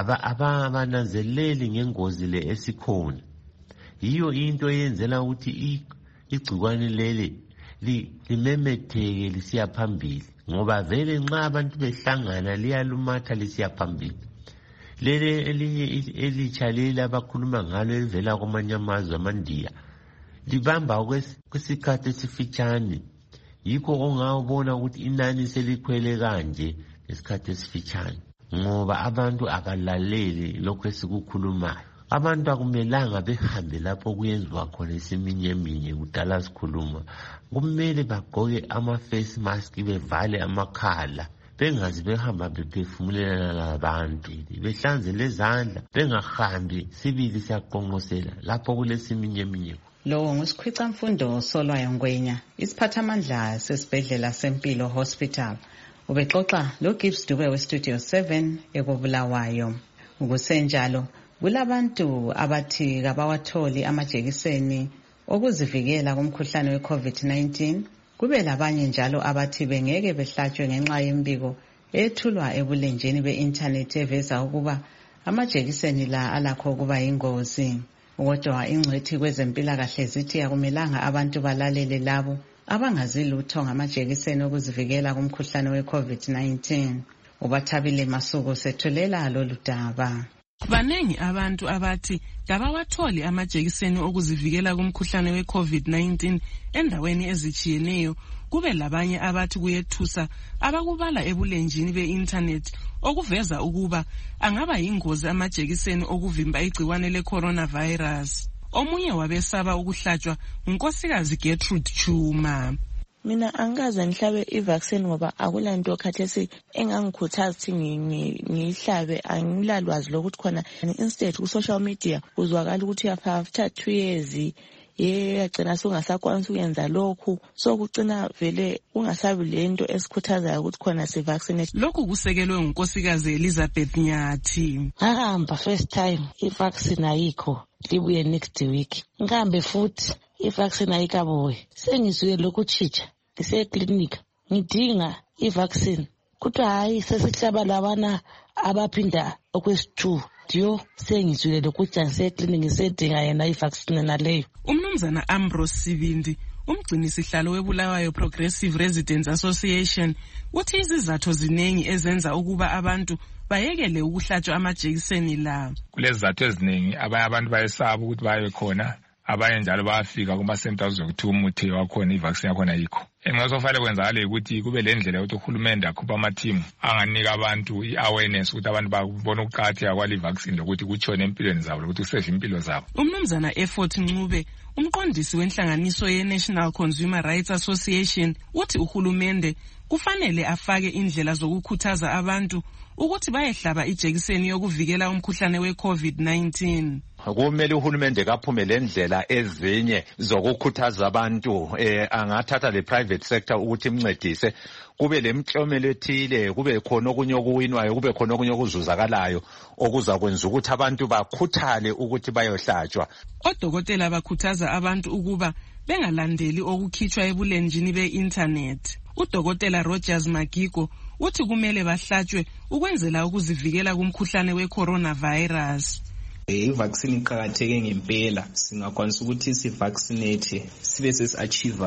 Speaker 8: abananzeleli ngengozi le esikhona. Yiyo into eyenzela ukuthi igcikwane leli limemetheke lisiya phambili, ngoba vele nxa abantu behlangana liyalumatha lisiya phambili. Lele elinye elitsha leli abakhuluma ngalo elivela kwamanye amazwe amandiya libamba kwesikhathi esifitshane. Yikho ongawubona ukuthi inani selikhwele kanje ngesikhathi esifitshane, ngoba abantu akalaleli lokho esikukhulumayo. Abantu akumelanga behambe lapho kuyenziwa khona isiminyeminye kudala sikhuluma. Kumele bagqoke ama-face mask, bevale amakhala, bengazi behamba bephefumulelana labantu, behlanze lezandla, bengahambi sibili siyaqonqosela lapho kulesiminyeminyeko.
Speaker 7: Lo ngusikhwicamfundo Solwayo Ngwenya, isiphathamandla sesibhedlela sempilo hospital. Ubexoxa lo Gibbs Dube we-Studio seven ekobulawayo. Ukusenjalo, kulabantu abathi kabawatholi amajekiseni okuzivikela kumkhuhlane we-COVID nineteen. Kube labanye njalo abathi bengeke behlatshwe ngenxa yembiko ethulwa ebulenjini be-internet eveza ukuba amajekiseni la alakho ukuba yingozi. Kodwa ingcwethi kwezempilakahle zithi akumelanga abantu balalele labo abangazi lutho ngamajekiseni okuzivikela kumkhuhlane we-COVID nineteen. Ubathabile Masuku sethulela lolu daba.
Speaker 9: Banengi abantu abathi kabawatholi amajekiseni okuzivikela kumkhuhlane we-COVID nineteen endaweni ezitshiyeneyo. Kube labanye abathi kuyethusa abakubala ebulenjini be-internet okuveza ukuba angaba yingozi amajekiseni okuvimba igciwane le-coronavirus. Omunye wabesaba ukuhlatshwa unkosikazi Gertrude Chuma.
Speaker 12: Mina angaze ngihlabe i-vaccine ngoba akulanto khathesi engangikhuthaza ukuthi ngihlabe, angilalwazi lokuthi khona instead ku social media uzwakala ukuthi after two years ye yagcina sungasakwanisa ukuyenza lokhu, so kucina vele ungasabi lento esikhuthazayo ukuthi khona si vaccinate.
Speaker 9: Lokhu kusekelwe unkosikazi Elizabeth Nyathi.
Speaker 12: Ngahamba first time i-vaccine ayikho, libuye next week ngihambe futhi i-vaccine ayikabuye. Sengizwe lokuchicha ngiseclinic ngidinga i-vaccine kuthiwa hayi sesihlaba labana abaphinda okwesi-two. Dio sengizwile lokuthi ngiseclinic ngisedinga yena i-vaccine naleyo.
Speaker 9: Umnumzana Ambrose Sibindi, umgcinisihlalo weBulawayo Progressive Residents Association, uthi izizathu ziningi ezenza ukuba abantu bayekele ukuhlatshwa amajekiseni la.
Speaker 26: Kulezizathu eziningi abanye abantu bayesaba ukuthi baye khona, abanye njalo bayafika kuma centers zokuthi umuthi wakhona i-vaccine yakhona yikho. Engasofanele kwenzakale ukuthi kube le ndlela yokuthi uhulumende akhupha ama-team anganika abantu i-awareness ukuthi abantu babone ukuqakatheka kwale vaccine lokuthi kutshone empilweni zabo ukuthi kusave impilo zabo.
Speaker 9: Umnumzana Effort Ncube, umqondisi wenhlanganiso ye-National Consumer Rights Association, uthi uhulumende kufanele afake indlela zokukhuthaza abantu ukuthi bayehlaba ijekiseni yokuvikela umkhuhlane we-COVID nineteen.
Speaker 13: Kumele uhulumende kaphume le ndlela ezinye zokukhuthaza abantu, eh angathatha le private sector ukuthi imncedise, kube lemhlomelo ethile, kube khona okunye okuwinwayo, kube khona okunye okuzuzakalayo okuza kwenza ukuthi abantu bakhuthale ukuthi bayohlatshwa.
Speaker 9: Odokotela bakhuthaza abantu ukuba bengalandeli okukhitshwa ebulenjini be-internet. Udokotela Rogers Magigo uthi kumele bahlatshwe ukwenzela ukuzivikela kumkhuhlane we-coronavirus.
Speaker 15: I-vaccine iqakatheke ngempela, singakwanisa ukuthi si-vaccinate sibe sesi-achieve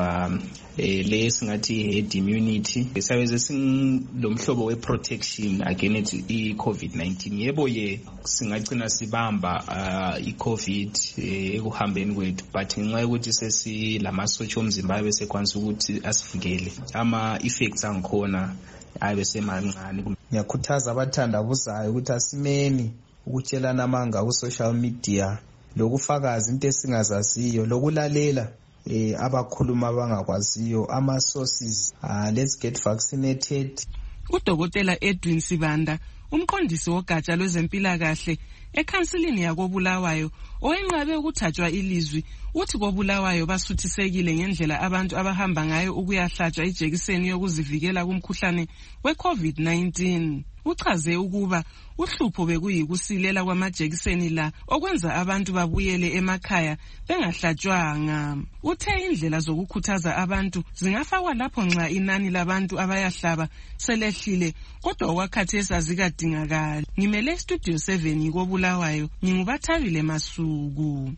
Speaker 15: le singathi herd immunity, sabe singilomhlobo we-protection against i-COVID nineteen. Yebo ye singagcina sibamba i-COVID ekuhambeni kwethu, but ngenxa yokuthi sesilamasotsha omzimba abe sekwanisa ukuthi asivikele ama-effects angikhona abe semancane.
Speaker 16: Ngiyakhuthaza abathandabuzayo ukuthi asimeni ukutshelana amanga ku social media, lokufakaza into esingazaziyo, lokulalela eh abakhuluma abangakwaziyo ama sources. uh, let's get vaccinated.
Speaker 9: Udokotela Edwin Sibanda, umqondisi wogatsha lwezempilakahle ekhansilini yakoBulawayo oyenqabe ukuthathwa ilizwi, uthi koBulawayo basuthisekile ngendlela abantu abahamba ngayo ukuyahlatshwa ijekiseni yokuzivikela kumkhuhlane we-COVID nineteen. Uchaze ukuba uhlupho bekuyikusilela kwamajekiseni la okwenza abantu babuyele emakhaya bengahlatshwanga. Uthe indlela zokukhuthaza abantu zingafakwa lapho nxa inani labantu abayahlaba selehlile, kodwa wakhathesi azikadingakali. Ngimele Studio seven koBulawayo, ngingubathabile Masuku.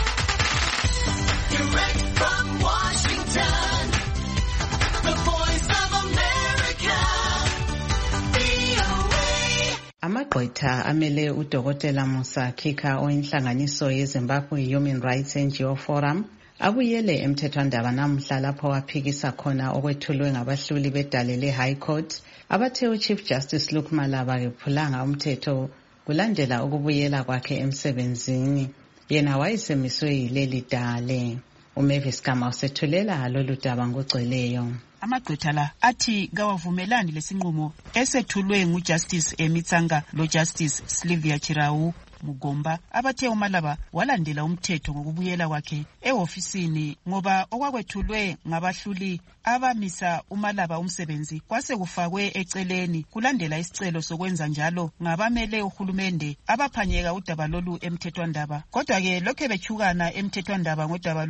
Speaker 17: Direct from Washington, the voice of America, V O A.
Speaker 7: Amagqwetha amele udokotela Musa Kika oyinhlanganiso yeZimbabwe Human Rights N G O Forum abuyele emthethwandaba namhla lapho waphikisa khona okwethulwe ngabahluli bedale le-High Court abathe uChief Justice Luke Malaba kephulanga umthetho kulandela ukubuyela kwakhe emsebenzini. Yena wayesemiswe yileli dale. uMavis Gama usethulela lolu daba ngogcweleyo.
Speaker 27: Amagqwetha la athi kawavumelani lesinqumo esethulwe nguJustice Emitsanga loJustice Sylvia Chirau Mugomba abathe uMalaba walandela umthetho ngokubuyela kwakhe ehofisini ngoba okwakwethulwe ngabahluli abamisa uMalaba umsebenzi kwase kufakwe eceleni kulandela isicelo sokwenza njalo ngabamele uhulumende abaphanyeka udaba lolu emthethwandaba. Kodwa ke lokho bechukana emthethwandaba ngodaba lolu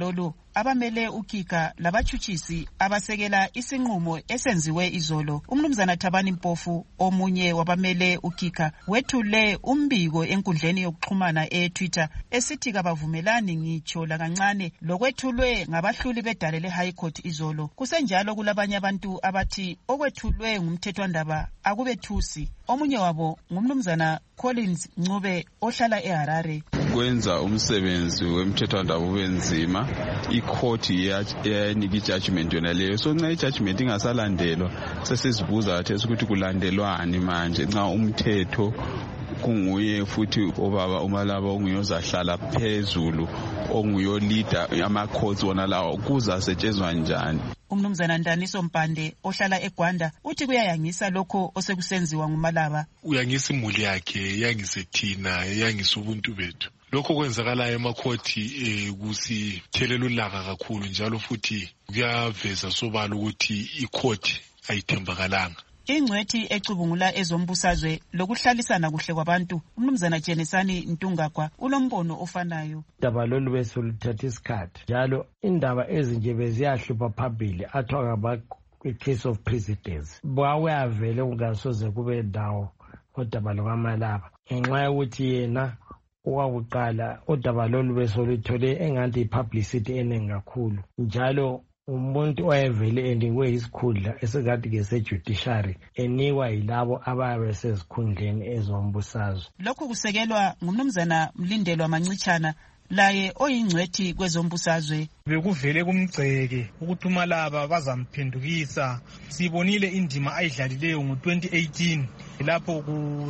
Speaker 27: abamele ukika labachutshisi abasekela isinqumo esenziwe izolo. Umnumzana Thabani Mpofu, omunye wabamele ukika, wethule umbiko enkundleni yokuxhumana e-Twitter esithi kabavumelani ngitsho lakancane lokwethulwe ngabahluli bedale le-High Court izolo. Kusenjalo kulabanye abantu abathi okwethulwe ngumthethwandaba akubethusi. Omunye wabo ngumnumzana Collins Ncube ohlala eHarare.
Speaker 4: Kwenza umsebenzi wemthethwandaba ubenzima, icourt yanika ijudgment yona leyo. So nxa ijudgment ingasalandelwa sesizibuza kathi ukuthi kulandelwani manje nxa umthetho kunguye futhi obaba uMalaba onguyozahlala phezulu onguyolida ama-courts wona lawo kuzasetshenzwa njani.
Speaker 27: Umnumzana Ndaniso Mpande ohlala eGwanda uthi kuyayangisa lokho osekusenziwa nguMalaba.
Speaker 10: Uyangisa imuli yakhe, yangise thina, yangisa ubuntu bethu. Lokho kwenzakalayo emakhoti eh kusithelela ulaka kakhulu njalo futhi kuyaveza sobala ukuthi icourt ayithembakalanga.
Speaker 27: Ingcwethi ecubungula ezombusazwe lokuhlalisana kuhle kwabantu umnumzana Jenesani Ntungagwa ulombono ofanayo.
Speaker 14: Indaba lolu besoluthatha isikhathi njalo indaba ezinje beziyahlupha phambili athiwa ngaba case of precedence. Bawuyavele ungasoze kube ndawo kodaba lokaMalaba ngenxa yokuthi yena owakuqala udaba lolu besolithole engathi publicity eningi kakhulu njalo umuntu oyevele endingwe isikhundla esikade ke sejudiciary enikwa yilabo ababe sezikhundleni ezombusazwe.
Speaker 27: Lokhu kusekelwa ngumnumzana Mlindelwa Mancichana laye oyingcwethi kwezombusazwe.
Speaker 24: Bekuvele kumgceke ukuthi uMalaba bazamphendukisa. Sibonile indima ayidlalileyo ngo twenty eighteen lapho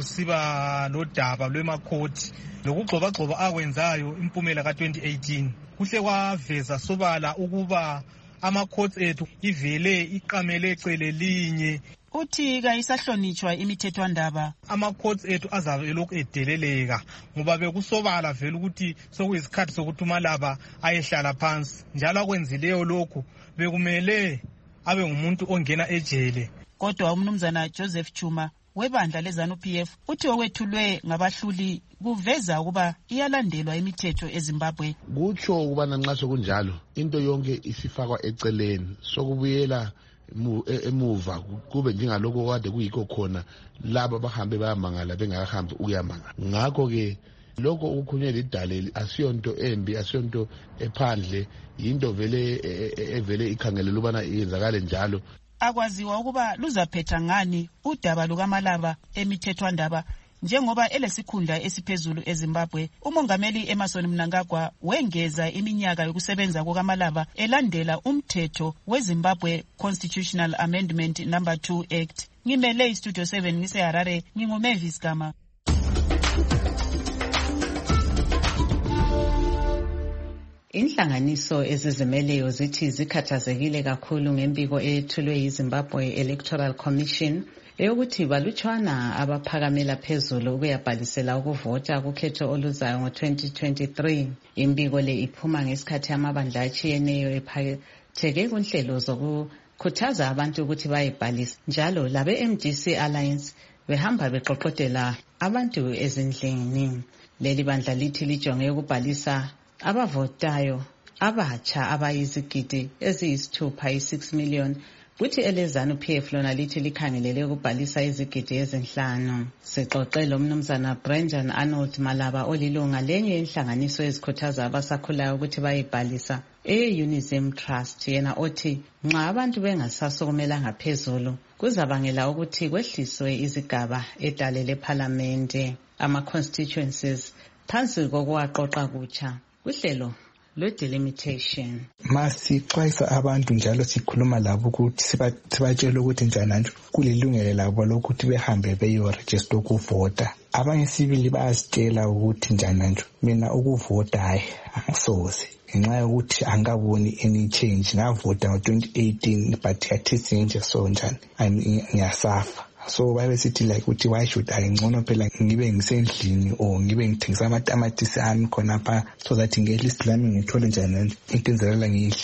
Speaker 24: kusiba lodaba lwemakhoti lokugxobagxoba akwenzayo impumela ka twenty eighteen. Kuhle kwaveza sobala ukuba ama-courts ethu ivele iqamele ecele linye.
Speaker 27: Uthi kayisahlonitshwa imithethwandaba.
Speaker 24: Ama-courts ethu azabe elokhu edeleleka ngoba bekusobala vele ukuthi sokuyisikhathi sokuthi uMalaba ayehlala phansi njalo akwenzileyo lokhu bekumele abe ngumuntu ongena ejele.
Speaker 27: Kodwa umnumzana Joseph Chuma webandla leZANU-P F uthi okwethulwe ngabahluli kuveza ukuba iyalandelwa imithetho eZimbabwe.
Speaker 18: Kutsho ukubana nxa sokunjalo into yonke isifakwa eceleni sokubuyela emuva kube njengalokho kade kuyikho khona laba bahambe bayamangala bengakahambi ukuyamangala. Ngakho ke lokho ukukhunyela idale asiyonto embi asiyonto ephandle into vele evele ikhangelela ubana iyenzakale njalo.
Speaker 27: Akwaziwa ukuba luzaphetha ngani udaba lukaMalaba emithethwandaba njengoba elesikhundla esiphezulu eZimbabwe. Umongameli Emmerson Mnangagwa wengeza iminyaka yokusebenza kukaMalaba elandela umthetho weZimbabwe Constitutional Amendment number two Act. Ngimele iStudio seven ngiseHarare nginguMavis Gama.
Speaker 7: Inhlanganiso ezizimeleyo zithi zikhathazekile kakhulu ngembiko ethulwe yiZimbabwe Electoral Commission eyokuthi balutshwana abaphakamela phezulu ukuyabhalisela ukuvota kukhetho oluzayo ngo twenty twenty-three. Imbiko le iphuma ngesikhathi amabandla atshiyeneyo ephatheke kunhlelo zokukhuthaza abantu ukuthi bayibhalise njalo labe M D C Alliance behamba beqoqodela abantu ezindlini. Leli bandla lithi lijonge ukubhalisa abavotayo abatsha abayizigidi eziyisithupha i-six million kuthi eleZANU-P F lona lithi likhangelele ukubhalisa izigidi ezinhlanu. Sixoxe lo mnumzana Brendan Arnold Malaba olilunga lenye inhlanganiso ezikhuthaza abasakhulayo ukuthi bayibhalisa e-Unizim Trust. Yena othi nxa abantu bengasasukumelanga phezulu kuzabangela ukuthi kwehliswe izigaba edale lephalamende ama-constituencies phansi kokuwaqoqa kutsha kuhlelo lwe-delimitation.
Speaker 11: Masixwayisa abantu njalo sikhuluma labo ukuthi sibatshela ukuthi njani kulilungelo labo lokuthi behambe beyorejista ukuvota. Abanye sibili bayasitshela ukuthi njani mina ukuvota hayi angisoze ngenxa yokuthi angaboni any change. Ngavota ngo twenty eighteen but yathi nje so njani ngiyasafa. So babe sithi like ukuthi why should I ngcono phela ngibe ngisendlini or ngibe ngithengisa amatamatisi ami khona pha so that ngelist lami ngithole njani into enzelela ngiyidlile.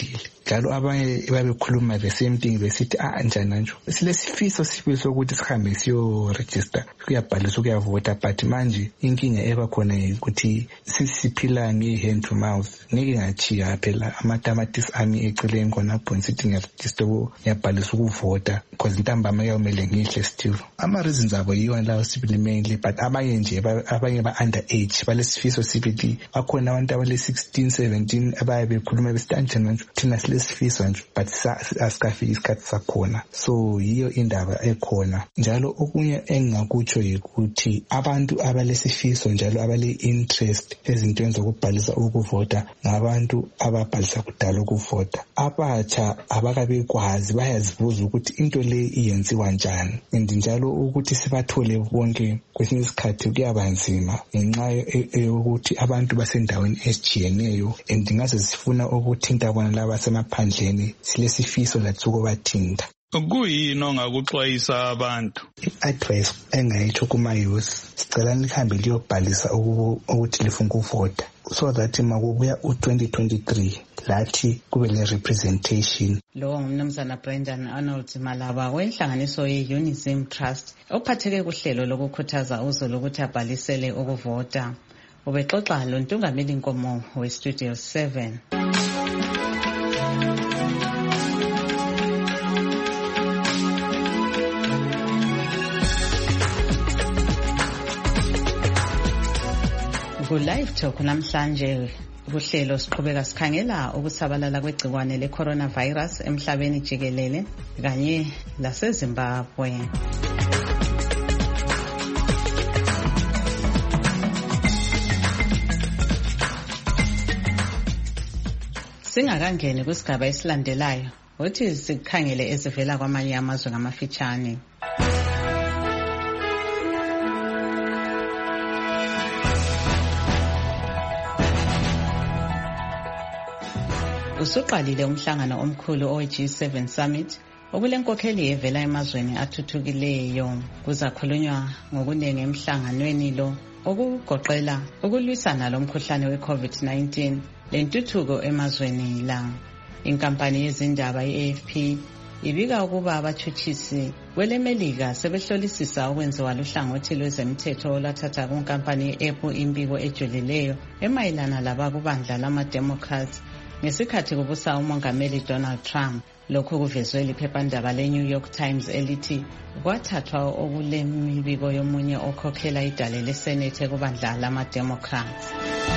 Speaker 11: njalo abanye babekhuluma the same thing besithi ah njani nje silesifiso sifiso sokuthi sihambe siyo register kuyabhalisa ukuyavota but manje inkinga eba khona ukuthi sisiphila nge hand to mouth ngeke ngachiya phela amatamatisi ami eceleni khona phone sithi ngiyaregister ngiyabhalisa ukuvota because intambama yawumele ngihle still ama reasons abo yiyo lawo sibili mainly but abanye nje abanye ba under age balesifiso sibili bakhona abantu abale sixteen seventeen abaye bekhuluma besitanje manje thina silesifiso nje but asikafiki isikhathi sakhona so yiyo indaba ekhona njalo okunye engingakutsho ukuthi abantu abalesifiso njalo abale interest ezintweni zokubhalisa ukuvota ngabantu ababhalisa kudala ukuvota abatsha abakabekwazi bayazibuza ukuthi into le iyenziwa njani and njalo ukuthi sibathole bonke kwesinye isikhathi kuyabanzima ngenxa yokuthi abantu basendaweni ezijiyeneyo and ngaze sifuna ukuthinta bona laba semaphandleni silesifiso latsuko bathinta
Speaker 2: kuyini ongakuxwayisa abantu
Speaker 11: i-advice engayitsho kuma-youth sicela lihambe liyobhalisa ukuthi lifuna ukuvota so that makubuya u-twenty twenty-three lathi kube le-representation.
Speaker 7: Lo ngumnumzana Brendan Arnold Malaba wenhlanganiso ye-Unism Trust ophatheke kuhlelo lokukhuthaza uzulu ukuthi abhalisele ukuvota. Ubexoxa lo ntungameli Nkomo we-Studio seven. Ku-live talk namhlanje kuhlelo siqhubeka sikhangela ukusabalala kwegciwane le-coronavirus emhlabeni jikelele kanye laseZimbabwe. Singakangeni kusigaba esilandelayo uthi sikhangele ezivela kwamanye amazwe ngamafitshane. Usuqalile umhlangano omkhulu owe G seven Summit okulenkokheli evela emazweni athuthukileyo. Kuzakhulunywa ngokunenge emhlanganweni lo okugoqela ukulwisana lomkhuhlane we-COVID nineteen lentuthuko emazweni la. Inkampani yezindaba i-A F P ibika ukuba abathutshisi kwelemelika sebehlolisisa ukwenziwa luhlangothi lwezemthetho olwathatha kunkampani ye-Apple imbiko ejulileyo emayelana labakubandla lama-Democrats ngesikhathi kubusa umongameli Donald Trump. Lokhu kuvezwe liphephandaba le-New York Times elithi kwathathwa okulemibiko yomunye okhokhela idale leSenate kubandla lama-Democrats.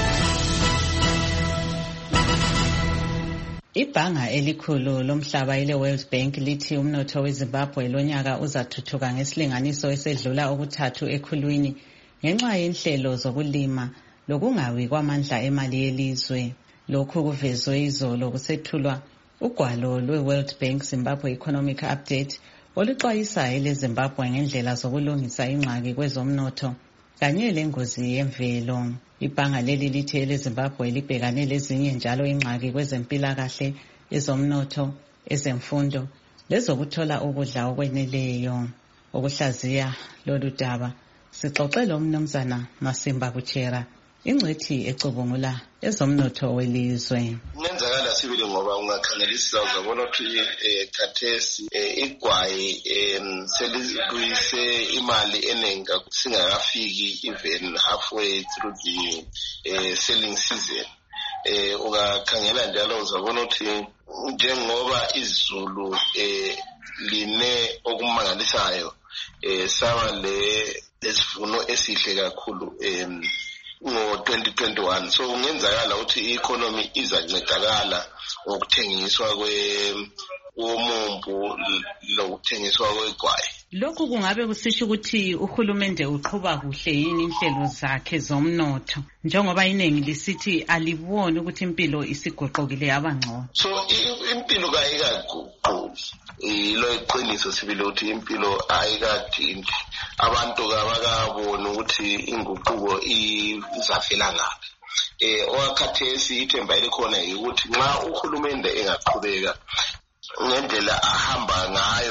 Speaker 7: Ibhanga elikhulu lomhlaba ile World Bank lithi umnotho weZimbabwe lonyaka uzathuthuka ngesilinganiso esedlula okuthathu ekhulwini ngenxa yenhlelo zokulima lokungawi kwamandla emali yelizwe. Lokhu kuvezwe izolo kusethulwa ugwalo lwe-World Bank Zimbabwe Economic Update oluxwayisa eleZimbabwe ngendlela zokulungisa ingxaki kwezomnotho kanye lengozi yemvelo. Ibhanga leli lithi eleZimbabwe libhekane lezinye njalo ingxaki kwezempilakahle, ezomnotho, ezemfundo lezokuthola ukudla okweneleyo. Ukuhlaziya lolu daba sixoxele umnumzana Masimba Kuchera ingcwethi ecubungula ezomnotho welizwe.
Speaker 19: Ngenzakala sibili ngoba ungakhangelisisa uzabona ukuthi khathesi igwayi selibuyise imali eningi singakafiki even halfway through the selling season. Ungakhangela njalo uzabona ukuthi njengoba izulu line okumangalisayo saba le lesivuno esihle kakhulu ngo twenty twenty-one, so ungenzakala ukuthi i-economy izancedakala ngokuthengiswa kwomumbu lokuthengiswa kwegwayi.
Speaker 7: Lokhu kungabe kusisho ukuthi uhulumende uqhuba kuhle yini inhlelo zakhe zomnotho njengoba iningi lisithi aliboni ukuthi impilo isigoqokile yabangcono?
Speaker 19: So impilo kayikaguquki, ilo iqiniso sibile ukuthi impilo ayikadingi. Abantu kabakabona ukuthi inguquko izafela ngaphi. Eh owakhathesi ithemba elikhona ukuthi nxa uhulumende engaqhubeka ngendlela ahamba ngayo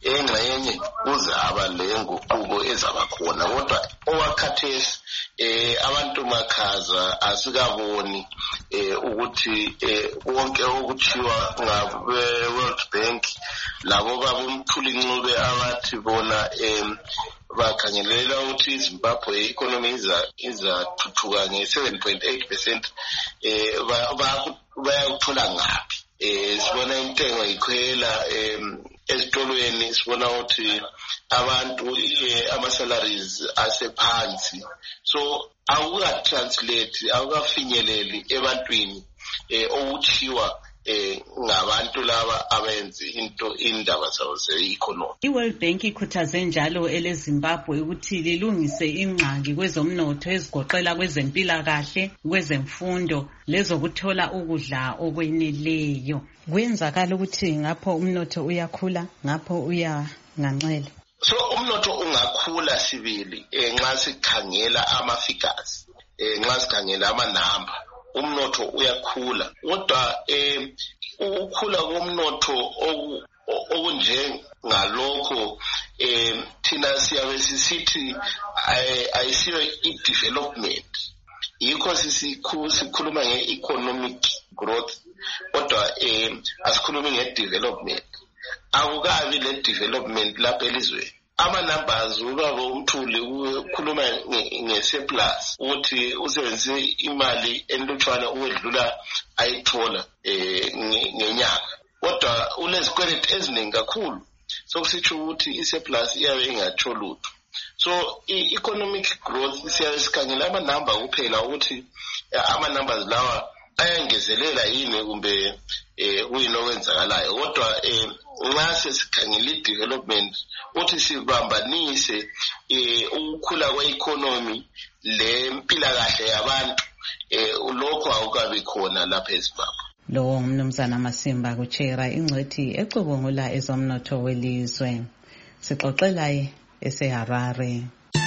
Speaker 19: engxenye kuzaba le nguquko ezaba khona kodwa owakhathesi eh abantu makhaza asikaboni eh ukuthi eh wonke okuchiwa ngabe World Bank labo babumthuli ncube abathi bona em bakhangelela ukuthi iZimbabwe economy iza izathuthuka nge seven point eight percent eh bayakuthola ngaphi eh sibona intengo ikhwela em ezitolweni sibona ukuthi abantu ama salaries asephansi so awuka translate awukafinyeleli ebantwini eh okuchiwa eh ngabantu laba abenzi into indaba zawo ze-economy.
Speaker 7: I-World Bank ikhuthaze njalo eleZimbabwe ukuthi lilungise ingxaki kwezomnotho ezigoqela kwezempilakahle, kwezemfundo, lezokuthola ukudla okweneleyo. Kwenzakala ukuthi ngapho umnotho uyakhula, ngapho uya ngancele.
Speaker 19: So umnotho ungakhula sibili eh nxa sikhangela ama figures, eh nxa sikhangela ama number. Umnotho uyakhula kodwa eh ukukhula komnotho okunje ngalokho eh thina siyabe sisithi ayisiyo i-development yikho sikhuluma nge-economic growth kodwa eh asikhulumi nge-development akukabi le development lapha elizweni. Ama numbers ubaba umthuli ukhuluma nge-surplus ukuthi usebenzise imali enlutshwana uwedlula ayithola eh ngenyanga kodwa unezikweleti eziningi kakhulu sokusitsho ukuthi i-surplus iyabe ingatsho lutho. So i-economic growth siyabe sikhangela ama number kuphela ukuthi ama numbers lawa ayangezelela yini kumbe eh kuyini okwenzakalayo kodwa eh nxa sesikhangela i-development uthi sibambanise eh ukukhula kwe-economy lempilakahle yabantu eh lokho awukabi khona lapha eZimbabwe.
Speaker 7: Lo umnumzana Masimba kuchera ingcwethi ecubungula ezomnotho welizwe. Sixoxela eseHarare.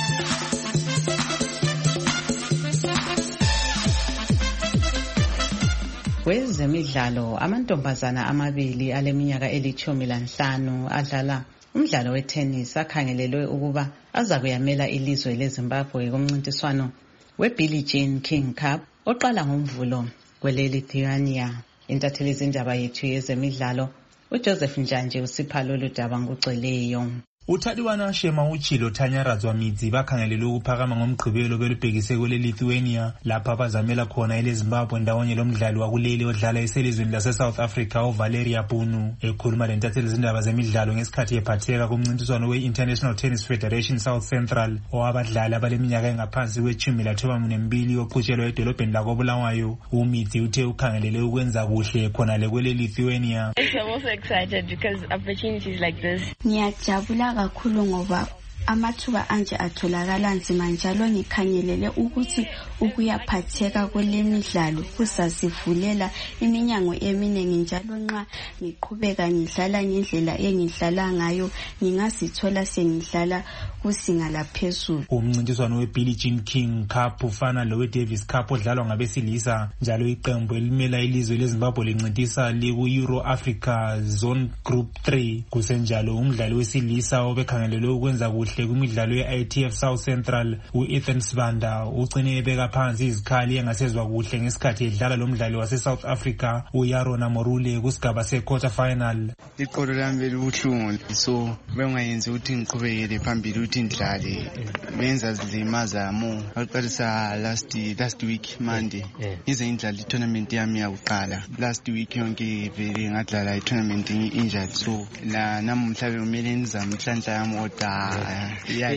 Speaker 7: Kwezemidlalo amantombazana amabili aleminyaka elithumi lanhlanu adlala umdlalo wetennis akhangelelwe ukuba aza kuyamela ilizwe leZimbabwe kumncintiswano weBillie Jean King Cup oqala ngomvulo kwele-Lithuania. Intatheli izindaba yethu yezemidlalo uJoseph Njanje usipha lolu daba ngokugcweleyo.
Speaker 1: uThadiwana Shema uchilo Thanyaradzwa Midzi bakhangelelwe ukuphakama ngomgqibelo belubhekise kwele-Lithuania lapha abazamela khona eleZimbabwe ndawonye lomdlali wakuleli odlala eselizweni lase-South Africa uValeria Bunu. Ekhuluma lentatheli izindaba zemidlalo ngesikhathi ephatheka kumncintiswano we-International Tennis Federation South Central owabadlali abaleminyaka engaphansi kwechumi lathoba nembili oqhutshelwa edolobheni lakoBulawayo, uMidzi uthe ukhangelele ukwenza kuhle khonale kwele-Lithuania.
Speaker 3: I'm also excited because opportunities like this.
Speaker 20: Ngiyajabula kakhulu ngoba amathuba anje atholakala nzima njalo ngikhangelele ukuthi ukuyaphatheka kwelemidlalo kusasivulela iminyango eminingi njalo nxa ngiqhubeka ngidlala ngendlela engidlala ngayo ngingasithola sengidlala kusinga laphezulu.
Speaker 1: Umncintiswano weBillie Jean King Cup ufana lowe Davis Cup odlalwa ngabesilisa njalo iqembu elimela ilizwe leZimbabwe lincintisa liku Euro Africa Zone Group three. Kusenjalo umdlali wesilisa obekhangelelwe ukwenza kuhle kumidlalo ye-I T F South Central u-Ethan Sibanda ugcine ebeka phansi izikhali engasezwa kuhle ngesikhathi edlala lo mdlali wase-South Africa uYarona Morule kusigaba se-quarter final.
Speaker 21: Iqolo lami libuhlungu so bengayenzi ukuthi ngiqhubekele phambili ukuthi ndidlale benza zilimaza mo. Ngaqalisa last last week Monday ize ngidlala i-tournament yami yakuqala last week yonke vele ngadlala i-tournament injured so la namuhla kumele ngizame inhlanhla yami kodwa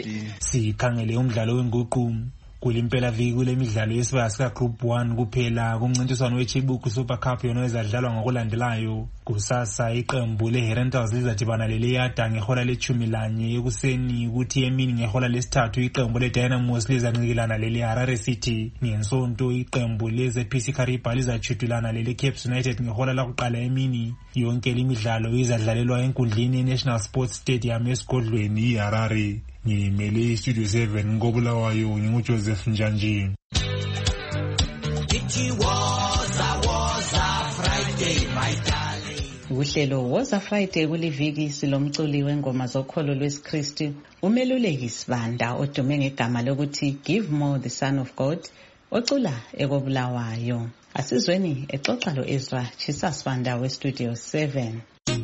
Speaker 1: sikhangele umdlalo wenguqu kulimpela viki kulemidlalo yesibaya sika Group one kuphela kumncintiswano weChibuku Super Cup yona ezadlalwa ngokulandelayo. Kusasa iqembu leHerentals lizadibana leleyada ngehola lechumi lanye ekuseni kuthi emini ngehola lesithathu iqembu leDynamos lizancikilana leleHarare City. Ngensonto iqembu leZP C Kariba lizachudulana leleCapes United ngehola lakuqala emini. Yonke lemidlalo izadlalelwa enkundleni yeNational Sports Stadium esigodlweni iHarare. Ngimele Studio seven ngoBulawayo nginguJoseph Njanje.
Speaker 17: It was a was a Friday, my darling.
Speaker 7: Uhlelo Woza Friday kuliviki silomculi wengoma zokholo lwesiKristu umeluleki Sibanda odume ngegama lokuthi Give More the Son of God ocula ekobulawayo. Asizweni exoxa lo Ezra Chisa Sibanda we Studio seven.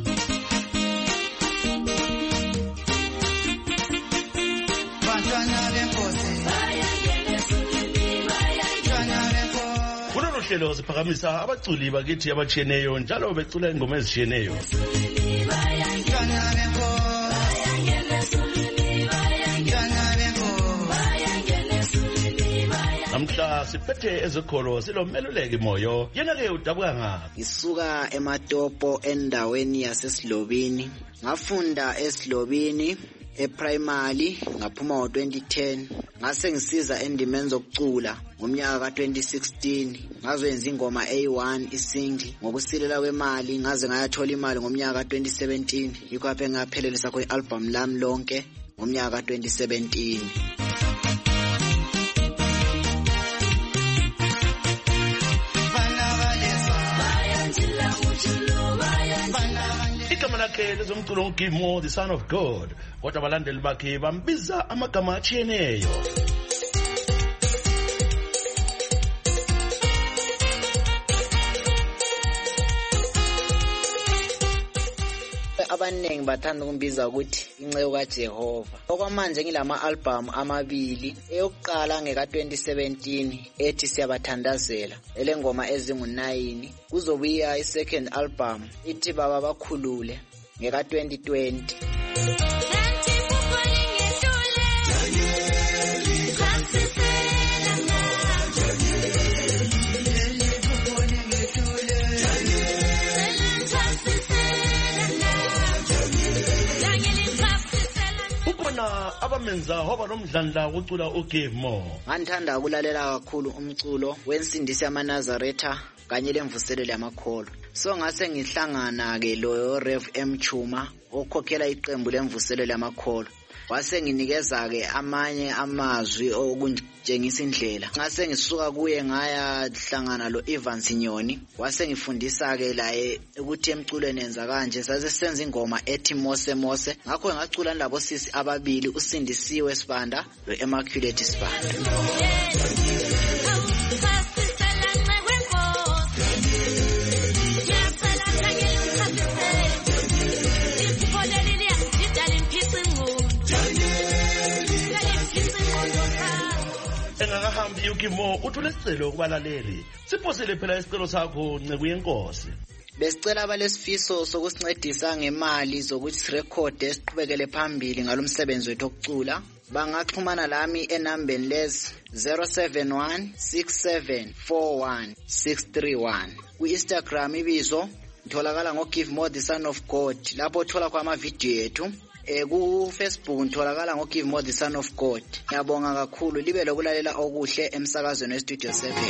Speaker 5: Uhlelo siphakamisa abaculi bakithi abatshiyeneyo njalo becula ingoma ezishiyeneyo. Namhla siphethe ezekholo silomeluleki Moyo, yena ke udabuka ngapi?
Speaker 6: Ngisuka eMatopo endaweni yaseSilobini. Ngafunda eSilobini e-primary ngaphuma ngo twenty ten. Ngase ngisiza endimeni zokucula ngomnyaka ka twenty sixteen. Ngazwenza ingoma A one isingle ngokusilela kwemali ngaze ngayathola imali ngomnyaka ka twenty seventeen. Yikho apho ngaphelelisa kwe-album lami lonke ngomnyaka ka twenty seventeen.
Speaker 5: Igama lakhe lezomculo Give More the Son of God, kodwa abalandeli bakhe bambiza amagama atshiyeneyo.
Speaker 6: Abanengi bathanda ukumbiza ukuthi inceku kaJehova. Okwamanje ngilama album amabili. Eyokuqala ngeka twenty seventeen ethi siyabathandazela. Elengoma ezingu nine. Kuzobuya i-second album ithi baba bakhulule ngeka twenty twenty.
Speaker 5: Abamenza hoba nomdlandla ukucula uGive More.
Speaker 6: Ngithanda ukulalela kakhulu umculo wensindisi yamaNazaretha kanye lemvuselelo yamakholo. So ngase ngihlangana ke lo Rev M Chuma okhokhela iqembu lemvuselelo yamakholo. Wase nginikeza ke amanye amazwi okutshengisa indlela. Ngase ngisuka kuye ngaya hlangana lo Evans Nyoni. Wase ngifundisa ke la ukuthi emculweni enza kanje. Sase senza ingoma ethi Mose Mose. Ngakho ngacula labo sisi ababili uSindisiwe Sibanda lo Immaculate Sibanda.
Speaker 5: Engakahambi uGive More uthule isicelo kubalaleli. Siphosele phela isicelo sakho nceku yenkosi.
Speaker 6: Besicela abalesifiso sokusincedisa ngemali zokuthi sirecord esiqhubekele phambili ngalomsebenzi wethu okucula. Bangaxhumana lami enambeni lezi zero seven one six seven four one six three one. Ku-Instagram ibizo ngitholakala ngoGive More the Son of God. Lapho uthola kwa ama-video ethu. Eh ku Facebook ngitholakala ngoGive More the Son of God. Ngiyabonga kakhulu libe lokulalela okuhle emsakazweni weStudio seven.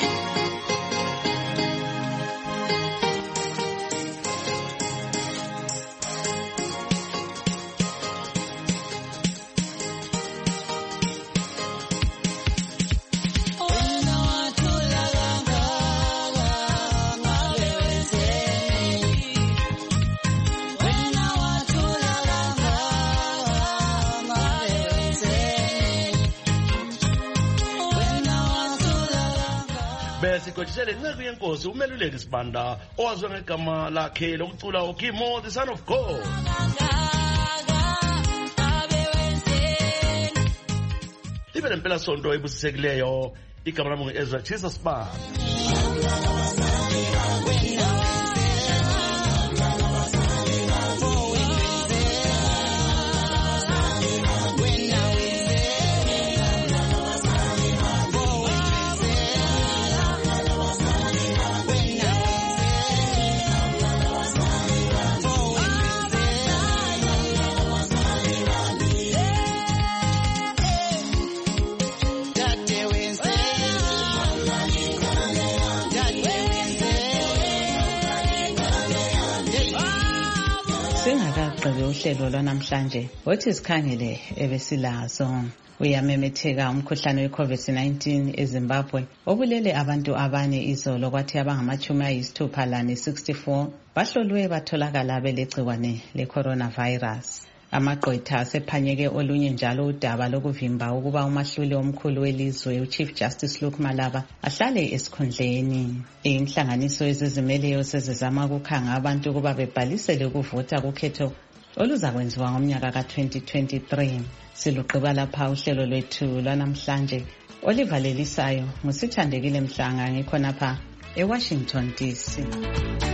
Speaker 5: Besikhotshisele inceku yenkosi umeluleki Sibanda owazwe ngegama lakhe lokucula uGive More the Son of God. Libe lempela sonto ebusisekileyo. Igama lami ngu-Ezra Chisa Sibanda.
Speaker 7: Singakaqedi uhlelo lwanamhlanje, wothi sikhangele ebesilazo. Uyamemetheka umkhuhlane we-COVID nineteen eZimbabwe obulele abantu abane izolo kwathi abangamachumi ayisithupha lane sixty-four bahlolwe batholakala belegciwane le-coronavirus. Amagqwetha asephanyeke olunye njalo udaba lokuvimba ukuba umahluli omkhulu welizwe uChief Justice Luke Malaba ahlale esikhundleni. Inhlanganiso ezizimeleyo sezizama ukukhanga abantu ukuba bebhalisele ukuvota kukhetho oluzakwenziwa ngomnyaka ka twenty twenty-three. Siluqhiba lapha uhlelo lwethu lwanamhlanje olivalelisayo ngusithandekile Mhlanga ngikhonapha eWashington D C.